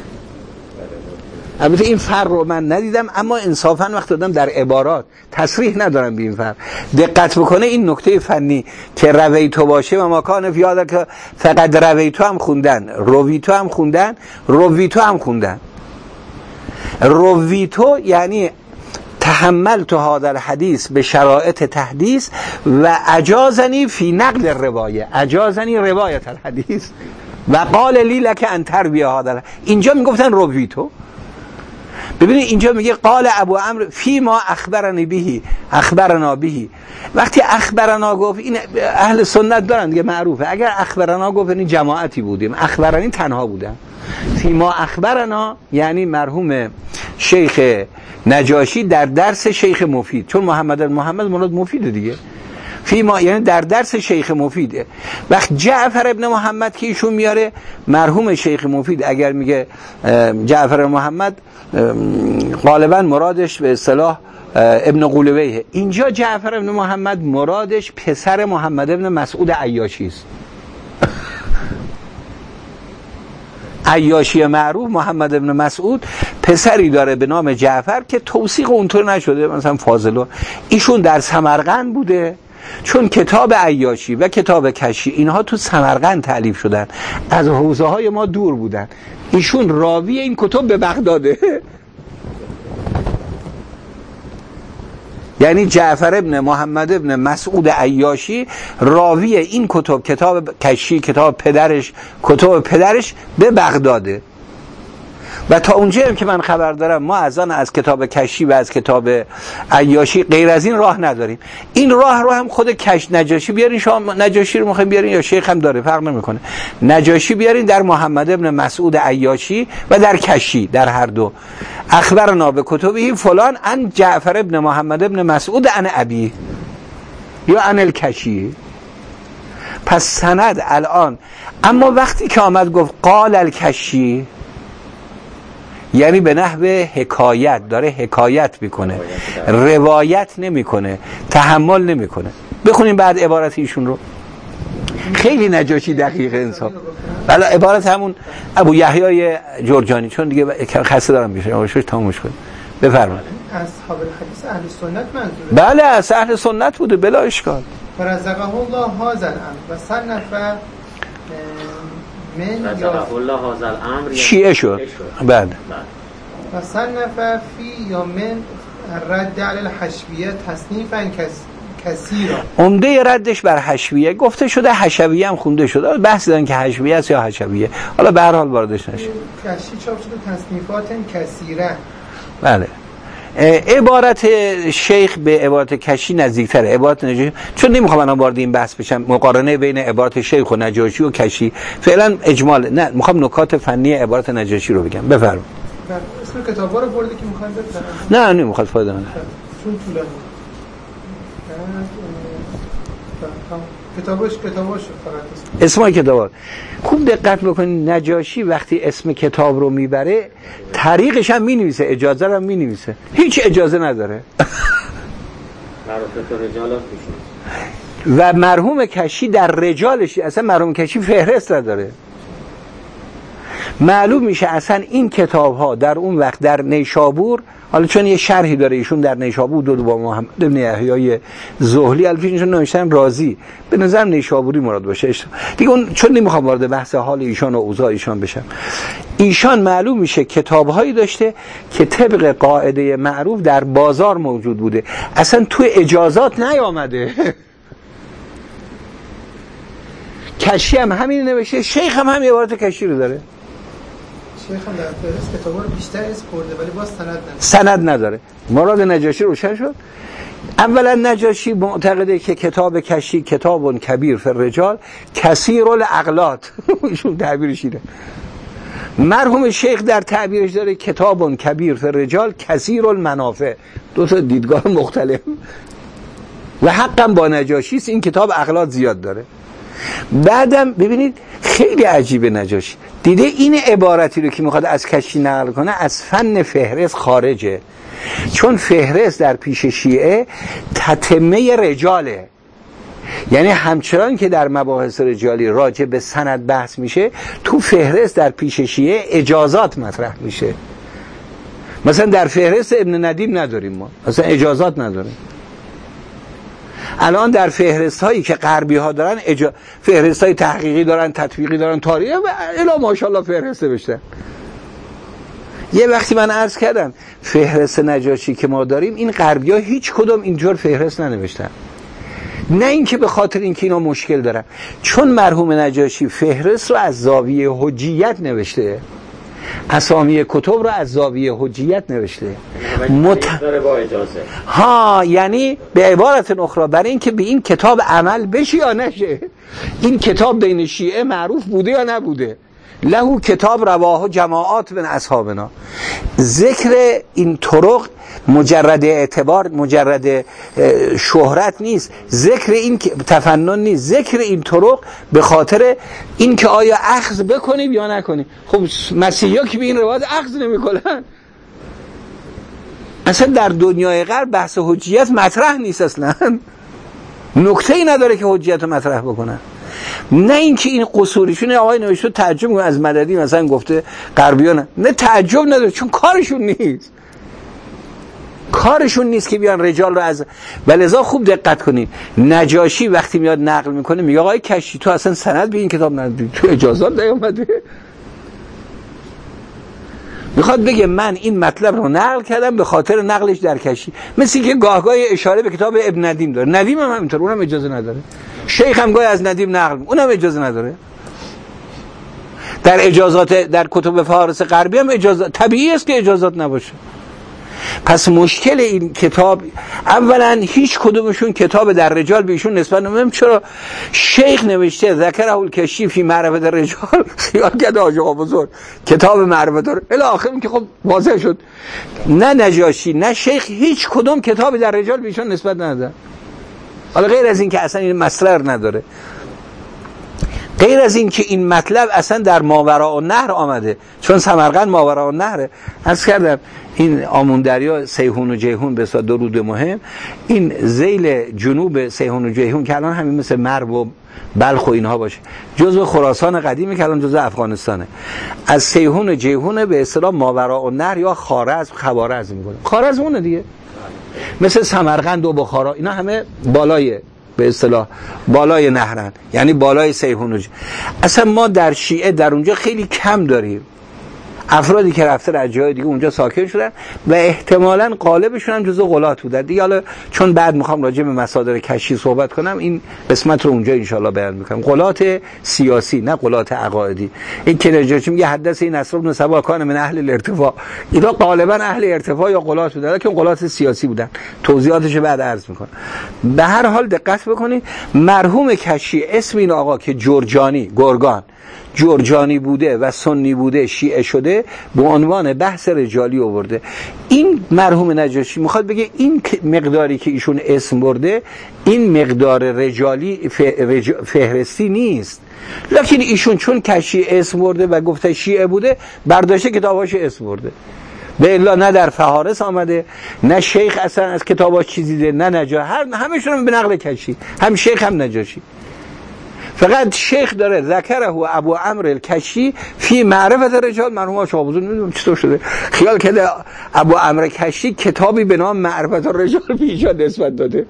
Speaker 3: البته این فرق رو من ندیدم، اما انصافا وقت دادم در عبارات تصریح ندارم به این فرق. دقت بکنه این نکته فنی که رویتو باشه و مکان فیاده که فقط رویتو هم خوندن، رویتو هم خوندن، رویتو هم خوندن. رویتو یعنی تحملت هذا الحدیث به شرایط تحدیث و اجازنی فی نقل روایه، اجازنی روایت الحدیث و قال لی لک ان تروی هذا. اینجا میگفتن رویتو. ببینید اینجا میگه قال ابو عمرو فی ما اخبرنی بهی، اخبرنا بهی. وقتی اخبرنا گفت، این اهل سنت دارن دیگه معروفه، اگر اخبرنا گفت یعنی جماعتی بودیم، اخبرنی تنها بودم. فی ما اخبرنا یعنی مرحوم شیخ نجاشی در درس شیخ مفید، چون محمد مراد مفید دیگه، فی ما یعنی در درس شیخ مفیده. وقت جعفر ابن محمد که ایشون میاره، مرحوم شیخ مفید اگر میگه جعفر محمد، غالبا مرادش به اصطلاح ابن قولویه. اینجا جعفر ابن محمد مرادش پسر محمد ابن مسعود عیاشی است. عیاشی معروف محمد ابن مسعود پسری داره به نام جعفر که توثیق اونطور نشده، مثلا فاضلو. ایشون در سمرقند بوده، چون کتاب عیاشی و کتاب کشی اینها تو سمرقند تألیف شدن، از حوزه های ما دور بودن. ایشون راوی این کتب به بغداده. یعنی جعفر ابن محمد ابن مسعود عیاشی راوی این کتب، کتاب کشی، کتاب پدرش به بغداده. و تا اونجا هم که من خبر دارم ما از کتاب کشی و از کتاب عیاشی غیر از این راه نداریم. این راه رو هم خود نجاشی بیارین، شما نجاشی رو میخواین بیارین یا شیخ هم داره، فرق نمیکنه، نجاشی بیارین در محمد ابن مسعود عیاشی و در کشی، در هر دو. اخبرنا به کتبی فلان ان جعفر ابن محمد ابن مسعود ان ابی یا ان الکشی. پس سند الان، اما وقتی که آمد گفت قال الکشی یعنی به نحو حکایت، داره حکایت میکنه، روایت نمیکنه، تحمل نمیکنه. بخونیم بعد عبارت ایشون رو.
Speaker 1: خیلی نجاشی دقیق انصاف. بله عبارت همون ابو یحیی جرجانی، چون دیگه خسته دارم میشه آشوش تمومش کنیم. بفرمایید.
Speaker 3: اصحاب الحدیث اهل سنت منظوره؟
Speaker 1: بله از اهل سنت بوده بلا اشکال.
Speaker 3: فرزقه الله هذا الامر و صنف من
Speaker 2: رزقه الله هذا الامر
Speaker 1: شیعه شد. بله.
Speaker 3: و صنف فی یا من رد علی الحشویه تصنیفا کثیرا.
Speaker 1: عمده ردش بر حشویه گفته شده، حشویه هم خونده شده، بحث دارن که حشویه است یا حشویه، حالا به هر حال واردش نشه.
Speaker 3: کشی چاپ شده تصنیفات کثیره.
Speaker 1: بله. عبارت شیخ به عبارت کشی نزدیکتره. عبارت نجاشی، چون نمیخوام الان وارد این بحث بشم مقارنه بین عبارت شیخ و نجاشی و کشی، فعلا اجمال نه، میخوام نکات فنی عبارت نجاشی رو بگم. بفرمایید.
Speaker 3: اسم کتابا رو برده که میخوایم بذارم؟
Speaker 1: نه نمیخواد، فایده نداره.
Speaker 3: چون طولانی. کتابش فقط
Speaker 1: اسم کتاب خوب دقت بکنید. نجاشی وقتی اسم کتاب رو میبره طریقش هم مینویسه، اجازه رو هم مینویسه، هیچ اجازه نداره. و مرحوم کشی در رجالش اصلا مرحوم کشی فهرست نداره. معلوم میشه اصلا این کتاب ها در اون وقت در نیشابور، حالا چون یه شرحی داره ایشون در نیشابور دو با محمد بن یحیی زهلی، البته ایشون نوشتن رازی، به نظر نیشابوری مراد باشه دیگه. اون چون نمیخوام وارد بحث حال ایشان و اوضاع ایشان بشم، ایشان معلوم میشه کتابهایی داشته که طبق قاعده معروف در بازار موجود بوده، اصلا تو اجازات نیامده. کشی هم همین نوشته، شیخ هم همین عبارت کشی رو داره.
Speaker 3: شیخ هم در فهرست کتابا رو بیشتر از برده ولی باز
Speaker 1: سند نداره. مراد نجاشی روشن شد. اولا نجاشی معتقده که کتاب کشی کتاب کبیر فی الرجال کثیر الاغلاط. ایشون تعبیرش اینه. مرحوم شیخ در تعبیرش داره کتاب کبیر فی الرجال کثیر المنافع. دو تا دیدگاه مختلف و حقا با نجاشی است، این کتاب اغلاط زیاد داره. بعدم ببینید خیلی عجیبه، نجاشی دیده این عبارتی رو که میخواد از کشی نقل کنه از فن فهرست خارجه، چون فهرست در پیش شیعه تتمه رجاله، یعنی همچنان که در مباحث رجالی راجع به سند بحث میشه، تو فهرست در پیش شیعه اجازات مطرح میشه. مثلا در فهرست ابن ندیم نداریم ما، مثلا اجازات نداریم. الان در فهرست هایی که غربی ها دارن فهرست های تحقیقی دارن، تطبیقی دارن، تاریخی و الا ماشاءالله فهرست نوشتن. یه وقتی من عرض کردم فهرست نجاشی که ما داریم، این غربی ها هیچ کدوم اینجور فهرست ننوشتن. نه اینکه به خاطر اینکه اینا مشکل دارن، چون مرحوم نجاشی فهرست رو از زاویه حجیت نوشته، اسامی کتب رو از زاویه حجیت نوشته.
Speaker 2: با اجازه.
Speaker 1: ها، یعنی به عبارت اخرى برای اینکه به این کتاب عمل بشه یا نشه، این کتاب بین شیعه معروف بوده یا نبوده، لهو کتاب رواه جماعات من اصحابنا. ذکر این طرق مجرد اعتبار، مجرد شهرت نیست، ذکر این تفنن نیست، ذکر این طرق به خاطر این که آیا اخذ بکنیم یا نکنیم. خب مسیحی‌ها که به این روایت اخذ نمی‌کنن، اصلا در دنیای غرب بحث حجیت مطرح نیست، اصلا نکته‌ای نداره که حجیت رو مطرح بکنن. نه اینکه این قصوریشون آقای نوشته تعجب از مددی مثلا گفته غربیان، نه تعجب نداره، چون کارشون نیست، کارشون نیست که بیان رجال رو از. ولذا خوب دقت کنید، نجاشی وقتی میاد نقل میکنه میگه آقای کشی تو اصلا سند به این کتاب ندادی، تو اجازات نیامده. میخواد بگه من این مطلب رو نقل کردم به خاطر نقلش در کشی، مثل که گاهگاهی اشاره به کتاب ابن ندیم داره. ندیم هم همینطور، اونم اجازه نداره. شیخ هم گاهی از ندیم نقل، اونم اجازه نداره. در اجازات در کتب فهارس غربی هم اجازات، طبیعی است که اجازات نباشه. پس مشکل این کتاب، اولا هیچ کدومشون کتاب در رجال به ایشون نسبت نمیدونم چرا شیخ نوشته ذکره الکشی فی معرفت الرجال، خیال کرده حاج آقا بزرگ کتاب معرفت الی آخر که خب واضح شد. نه نجاشی نه شیخ هیچ کدوم کتاب در رجال به ایشون نسبت ندادن، حالا غیر از این که اصلا این مصدر نداره. غیر از این که این مطلب اصلا در ماوراء النهر آمده، چون سمرقند ماوراء النهره. عرض کردم این آمون دریا سیحون و جیحون به اصطلاح دو رود مهم، این ذیل جنوب سیحون و جیحون که الان همین مثل مرو و بلخ و اینها باشه، جزو خراسان قدیمی که الان جزو افغانستانه، از سیحون و جیحون به اصطلاح ماوراء النهر یا خوارزم خوارزم میگن، خوارزم اونه دیگه، مثل سمرقند و بخارا، اینا همه بالای به اصطلاح بالای نهرن، یعنی بالای سیحون و اصلا ما در شیعه در اونجا خیلی کم داریم افرادی که رفته از جای دیگه اونجا ساکن شدن و احتمالاً غالبشون هم جزو غلات بودن دیگه. حالا چون بعد میخوام راجع به مصادر کشی صحبت کنم، این قسمت رو اونجا انشالله بیان میکنم. غلات سیاسی نه غلات عقایدی. این که نجاشی میگه حدث این نصر بن سبا کان من اهل الارتفاع، اینا غالبا اهل ارتفاع یا غلات بودن، که غلات سیاسی بودن، توضیحاتش بعد عرض میکنم. به هر حال دقت بکنید، مرحوم کشی اسم این آقا که جرجانی گرگان جرجانی بوده و سنی بوده شیعه شده به عنوان بحث رجالی آورده. این مرحوم نجاشی میخواد بگه این مقداری که ایشون اسم برده این مقدار رجالی فهرستی نیست، لکن ایشون چون کشی اسم برده و گفته شیعه بوده برداشته کتاباش اسم برده، به الا نه در فهارس آمده، نه شیخ اصلا از کتاباش چیزی دیده، نه نجا، همشون به نقل کشی، هم شیخ هم نجاشی. فقط شیخ داره ذکره ابو عمرو الکشی فی معرفت رجال، مرحوم شاه بزرگ نمیدونم چطور شده خیال کرده ابو عمرو کشی کتابی به نام معرفت الرجال به ایشان نسبت داده.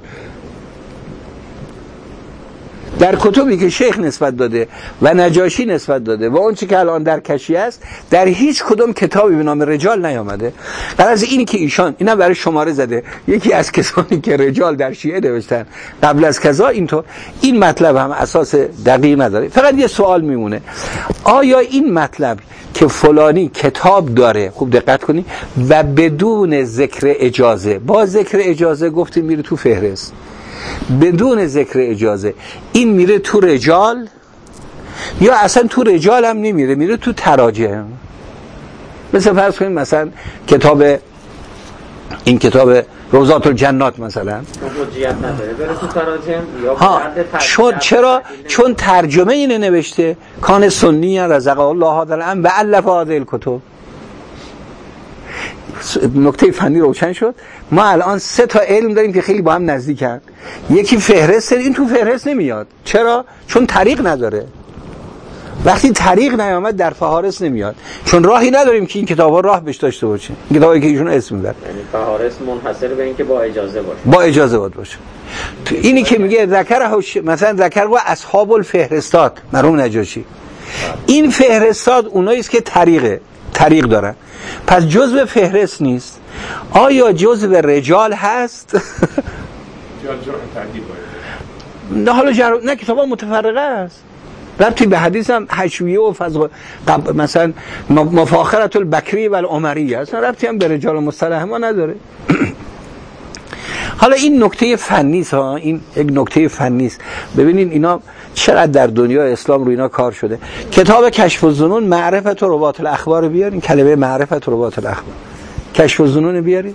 Speaker 1: در کتبی که شیخ نسبت داده و نجاشی نسبت داده و اون چی که الان در کشی است، در هیچ کدوم کتابی به نام رجال نیامده. غرض این که ایشان اینا برای شماره زده، یکی از کسانی که رجال در شیعه نوشتن قبل از کذا، اینطور این مطلب هم اساس دقیق نداره. فقط یه سوال میمونه، آیا این مطلب که فلانی کتاب داره، خوب دقت کنی، و بدون ذکر اجازه، با ذکر اجازه گفتیم میره تو فهرست، بدون ذکر اجازه این میره تو رجال، یا اصلا تو رجال هم نمیره، میره تو تراجم. مثل فرض کنیم مثلا این کتاب روضات الجنات مثلا
Speaker 2: حجیت نداره بره تو تراجم، یا
Speaker 1: چرا؟ چون ترجمه اینه نوشته کان سنی رزق الله هذا العلم و الف هذه الکتب. نکته فنی روشن شد. ما الان 3 تا علم داریم که خیلی با هم نزدیکن. یکی فهرست، این تو فهرست نمیاد. چرا؟ چون طریق نداره. وقتی طریق نیامد در فهارس نمیاد، چون راهی نداریم که این کتابا راه بهش داشته باشه. این کتابایی که ایشون اسم میبرن،
Speaker 2: یعنی فهارس منحصر به این که با اجازه باشه،
Speaker 1: با اجازه باشه. تو اینی که میگه مثلا ذکر و اصحاب الفهرستات مرحوم نجاشی، این فهرستات اونایی است که طریق دارن، پس جزء فهرست نیست. آیا جزء رجال هست؟ نه حالا نه، کتابا متفرقه است، ربطی به حدیث هم حشویه و فضل مثلا مفاخرت البکری و العمری است، ربطی هم به رجال و مصطلح ما نداره. حالا این نکته فنی است ها، این یک نکته فنی است. ببینین اینا چقدر در دنیای اسلام روی اینا کار شده. کتاب کشف الظنون معرفت و رباط الاخبار بیارین، کلمه معرفت و رباط الاخبار، کشف الظنون بیارین.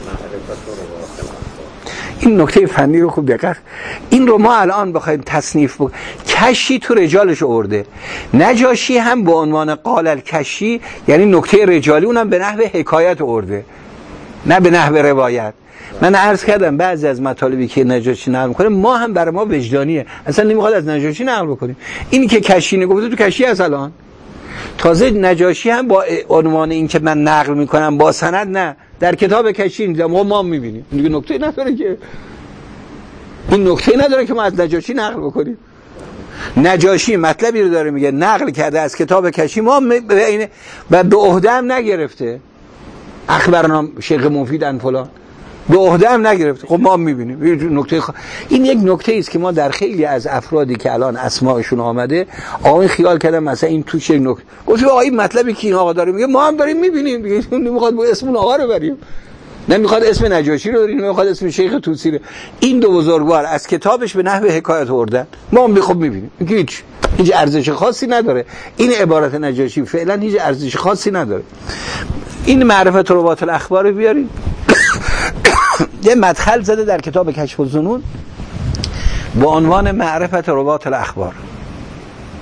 Speaker 1: این نکته فنی رو خوب دقت، این رو ما الان بخوایم تصنیف بکنیم. کشی تو رجالش آورده، نجاشی هم به عنوان قال الکشی، یعنی نکته رجالی، اونم به نحو حکایت آورده نه به نحو روایت. من عرض کردم بعضی از مطالبی که نجاشی نقل میکنه ما هم برای ما وجدانیه، اصلا نمیخواد از نجاشی نقل بکنیم. اینی که کشی نگفته تو کشی از الان تازه نجاشی هم با عنوان این که من نقل میکنم با سند، نه در کتاب کشی ما میبینیم. دیگه نکته نداره که این نکته نداره که ما از نجاشی نقل بکنیم. نجاشی مطلبی رو داره میگه نقل کرده از کتاب کشی، ما به عهده هم نگرفته اخبرنا شیخ مفیدن فلان، به عهده هم نگرفته. خب ما میبینیم نکته این یک نکته است که ما در خیلی از افرادی که الان اسماءشون آمده آقا خیال کردم مثلا این توش یک نکته گفت آقا این مطلبی که این آقا داره میگه ما هم داریم میبینیم دیگه، نمیخواد با اسم اون آقا رو بریم، نمیخواد اسم نجاشی رو بریم، نمیخواد اسم شیخ توسی رو. این دو بزرگوار از کتابش به نحو حکایت آوردن، ما هم خوب میبینیم که هیچ ارزش خاصی نداره. این عبارت نجاشی فعلا هیچ ارزش خاصی نداره. این معرفت رباط الاخبار رو بیاریم. یه مدخل زده در کتاب کشف الظنون با عنوان معرفت رباط الاخبار.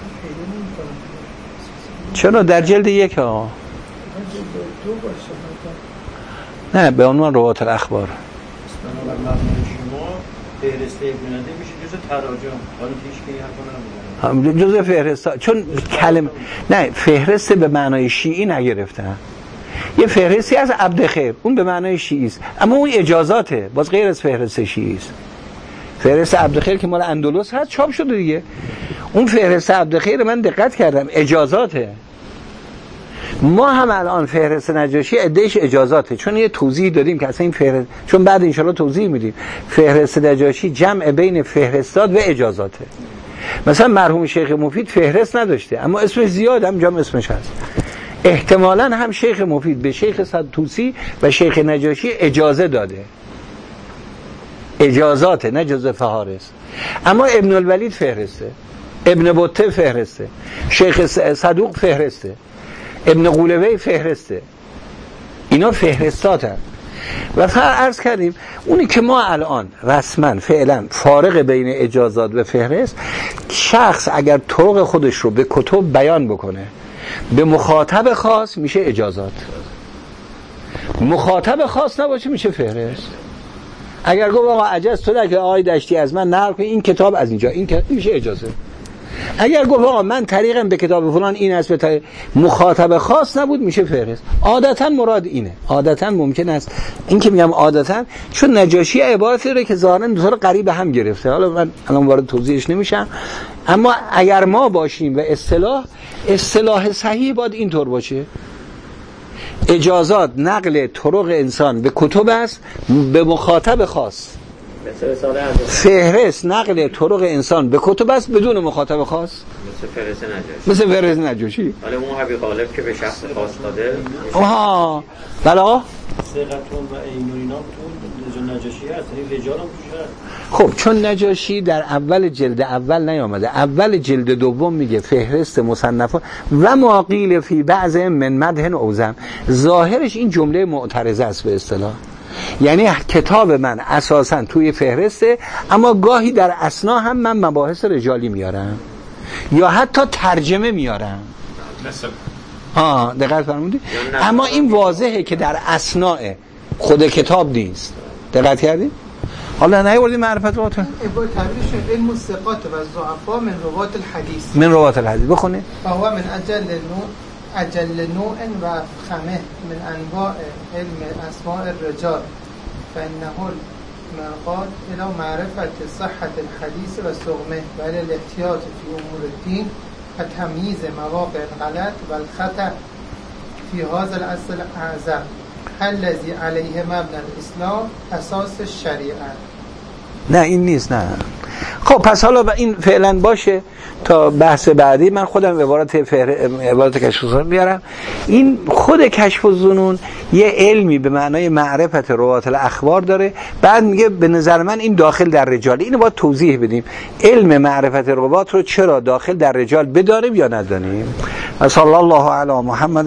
Speaker 1: چرا در جلد 1 ها؟
Speaker 3: جلد 2 باشه.
Speaker 1: نه به عنوان روات الاخبار.
Speaker 6: بنابر مبنای شما فهرست ابن ندی میشه جز تراجم. حالا هیچ کی حرف نمیزنه.
Speaker 1: جزء فهرست، چون کلمه نه فهرست به معنای شیعی نگرفتن. یه فهرستی از عبدخیر اون به معنای شیعی است، اما اون اجازاته، باز غیر از فهرست شیعی است. فهرست عبدخیر که مال اندلس هست چاپ شده دیگه. اون فهرست عبدخیر من دقت کردم اجازاته. ما هم الان فهرست نجاشی عدهش اجازاته، چون یه توضیح دادیم که اصلا این فهرست، چون بعد انشالله توضیح میدیم فهرست نجاشی جمع بین فهرستات و اجازاته. مثلا مرحوم شیخ مفید فهرست نداشته اما اسمش زیاد، هم جمع اسمش هست. احتمالاً هم شیخ مفید به شیخ طوسی و شیخ نجاشی اجازه داده، اجازاته نه جزء فهارست. اما ابن الولید فهرسته، ابن بطه فهرسته، شیخ صدوق فهرسته، ابن قولوی فهرسته. اینا فهرستات هست. و عرض کردیم اونی که ما الان رسما فعلا فارق بین اجازات و فهرست، شخص اگر طرق خودش رو به کتب بیان بکنه به مخاطب خاص میشه اجازات، مخاطب خاص نباشه میشه فهرست. اگر گفت آقا عجز تو که آقای دشتی از من نقل کن این کتاب از اینجا، این میشه اجازه. اگر گفت آقا من طریقم به کتاب فلان این است، به مخاطب خاص نبود میشه فهرست. عادتا مراد اینه، عادتا ممکن است این که میگم عادتا چون نجاشی عبارتی رو که ظاهرا دو تا قریب هم گرفته، حالا من الان وارد توضیحش نمیشم، اما اگر ما باشیم و اصطلاح صحیح باید اینطور باشه: اجازات نقل طرق انسان به کتب است به مخاطب خاص، فهرست نقل طرق انسان به کتب است بدون مخاطب خاص، مثل فهرست نجاشی.
Speaker 2: حالا اون حبی غالب که به شخص خاص داده
Speaker 1: آها بلا
Speaker 6: ثقتون و ایمونینام تو نجاشی هست، این رجال هم توش هست.
Speaker 1: خب چون نجاشی در اول جلد اول نیامده، اول جلد دوم میگه فهرست مصنفات و ما قیل فی بعض من مدح اوزم، ظاهرش این جمله معترضه است به اصطلاح، یعنی کتاب من اساسا توی فهرسته اما گاهی در اثنا هم من مباحث رجالی میارم یا حتی ترجمه میارم
Speaker 5: مثل
Speaker 1: دقت فرمودید؟ اما این واضحه که در اثناء خود کتاب نیست. دقت کردید؟ حالا نیاوردید معرفت رو
Speaker 3: عبارت تعبیرش علم الثقات و الضعفاء من روات الحدیث،
Speaker 1: من روات الحدیث بخونید.
Speaker 3: فهو من اجل نوع و افخمه من انواع علم اسماء الرجال فانه المرقات الى معرفت صحت الحدیث و سقمه و الى الاحتیاط فی امور الدین و تمییز مواقع الغلط و الخطأ فی هذا الاصل اعظم الذي علیه مبنى الاسلام اساس الشریعه.
Speaker 1: نه این نیست، نه. خب پس حالا این فعلا باشه تا بحث بعدی. من خودم عبارت کشف الظنون میارم. این خود کشف الظنون یه علمی به معنای معرفت روات الاخبار داره، بعد میگه به نظر من این داخل در رجال. اینو باید توضیح بدیم علم معرفت روات رو چرا داخل در رجال بداریم یا نداریم. صلی الله علی محمد.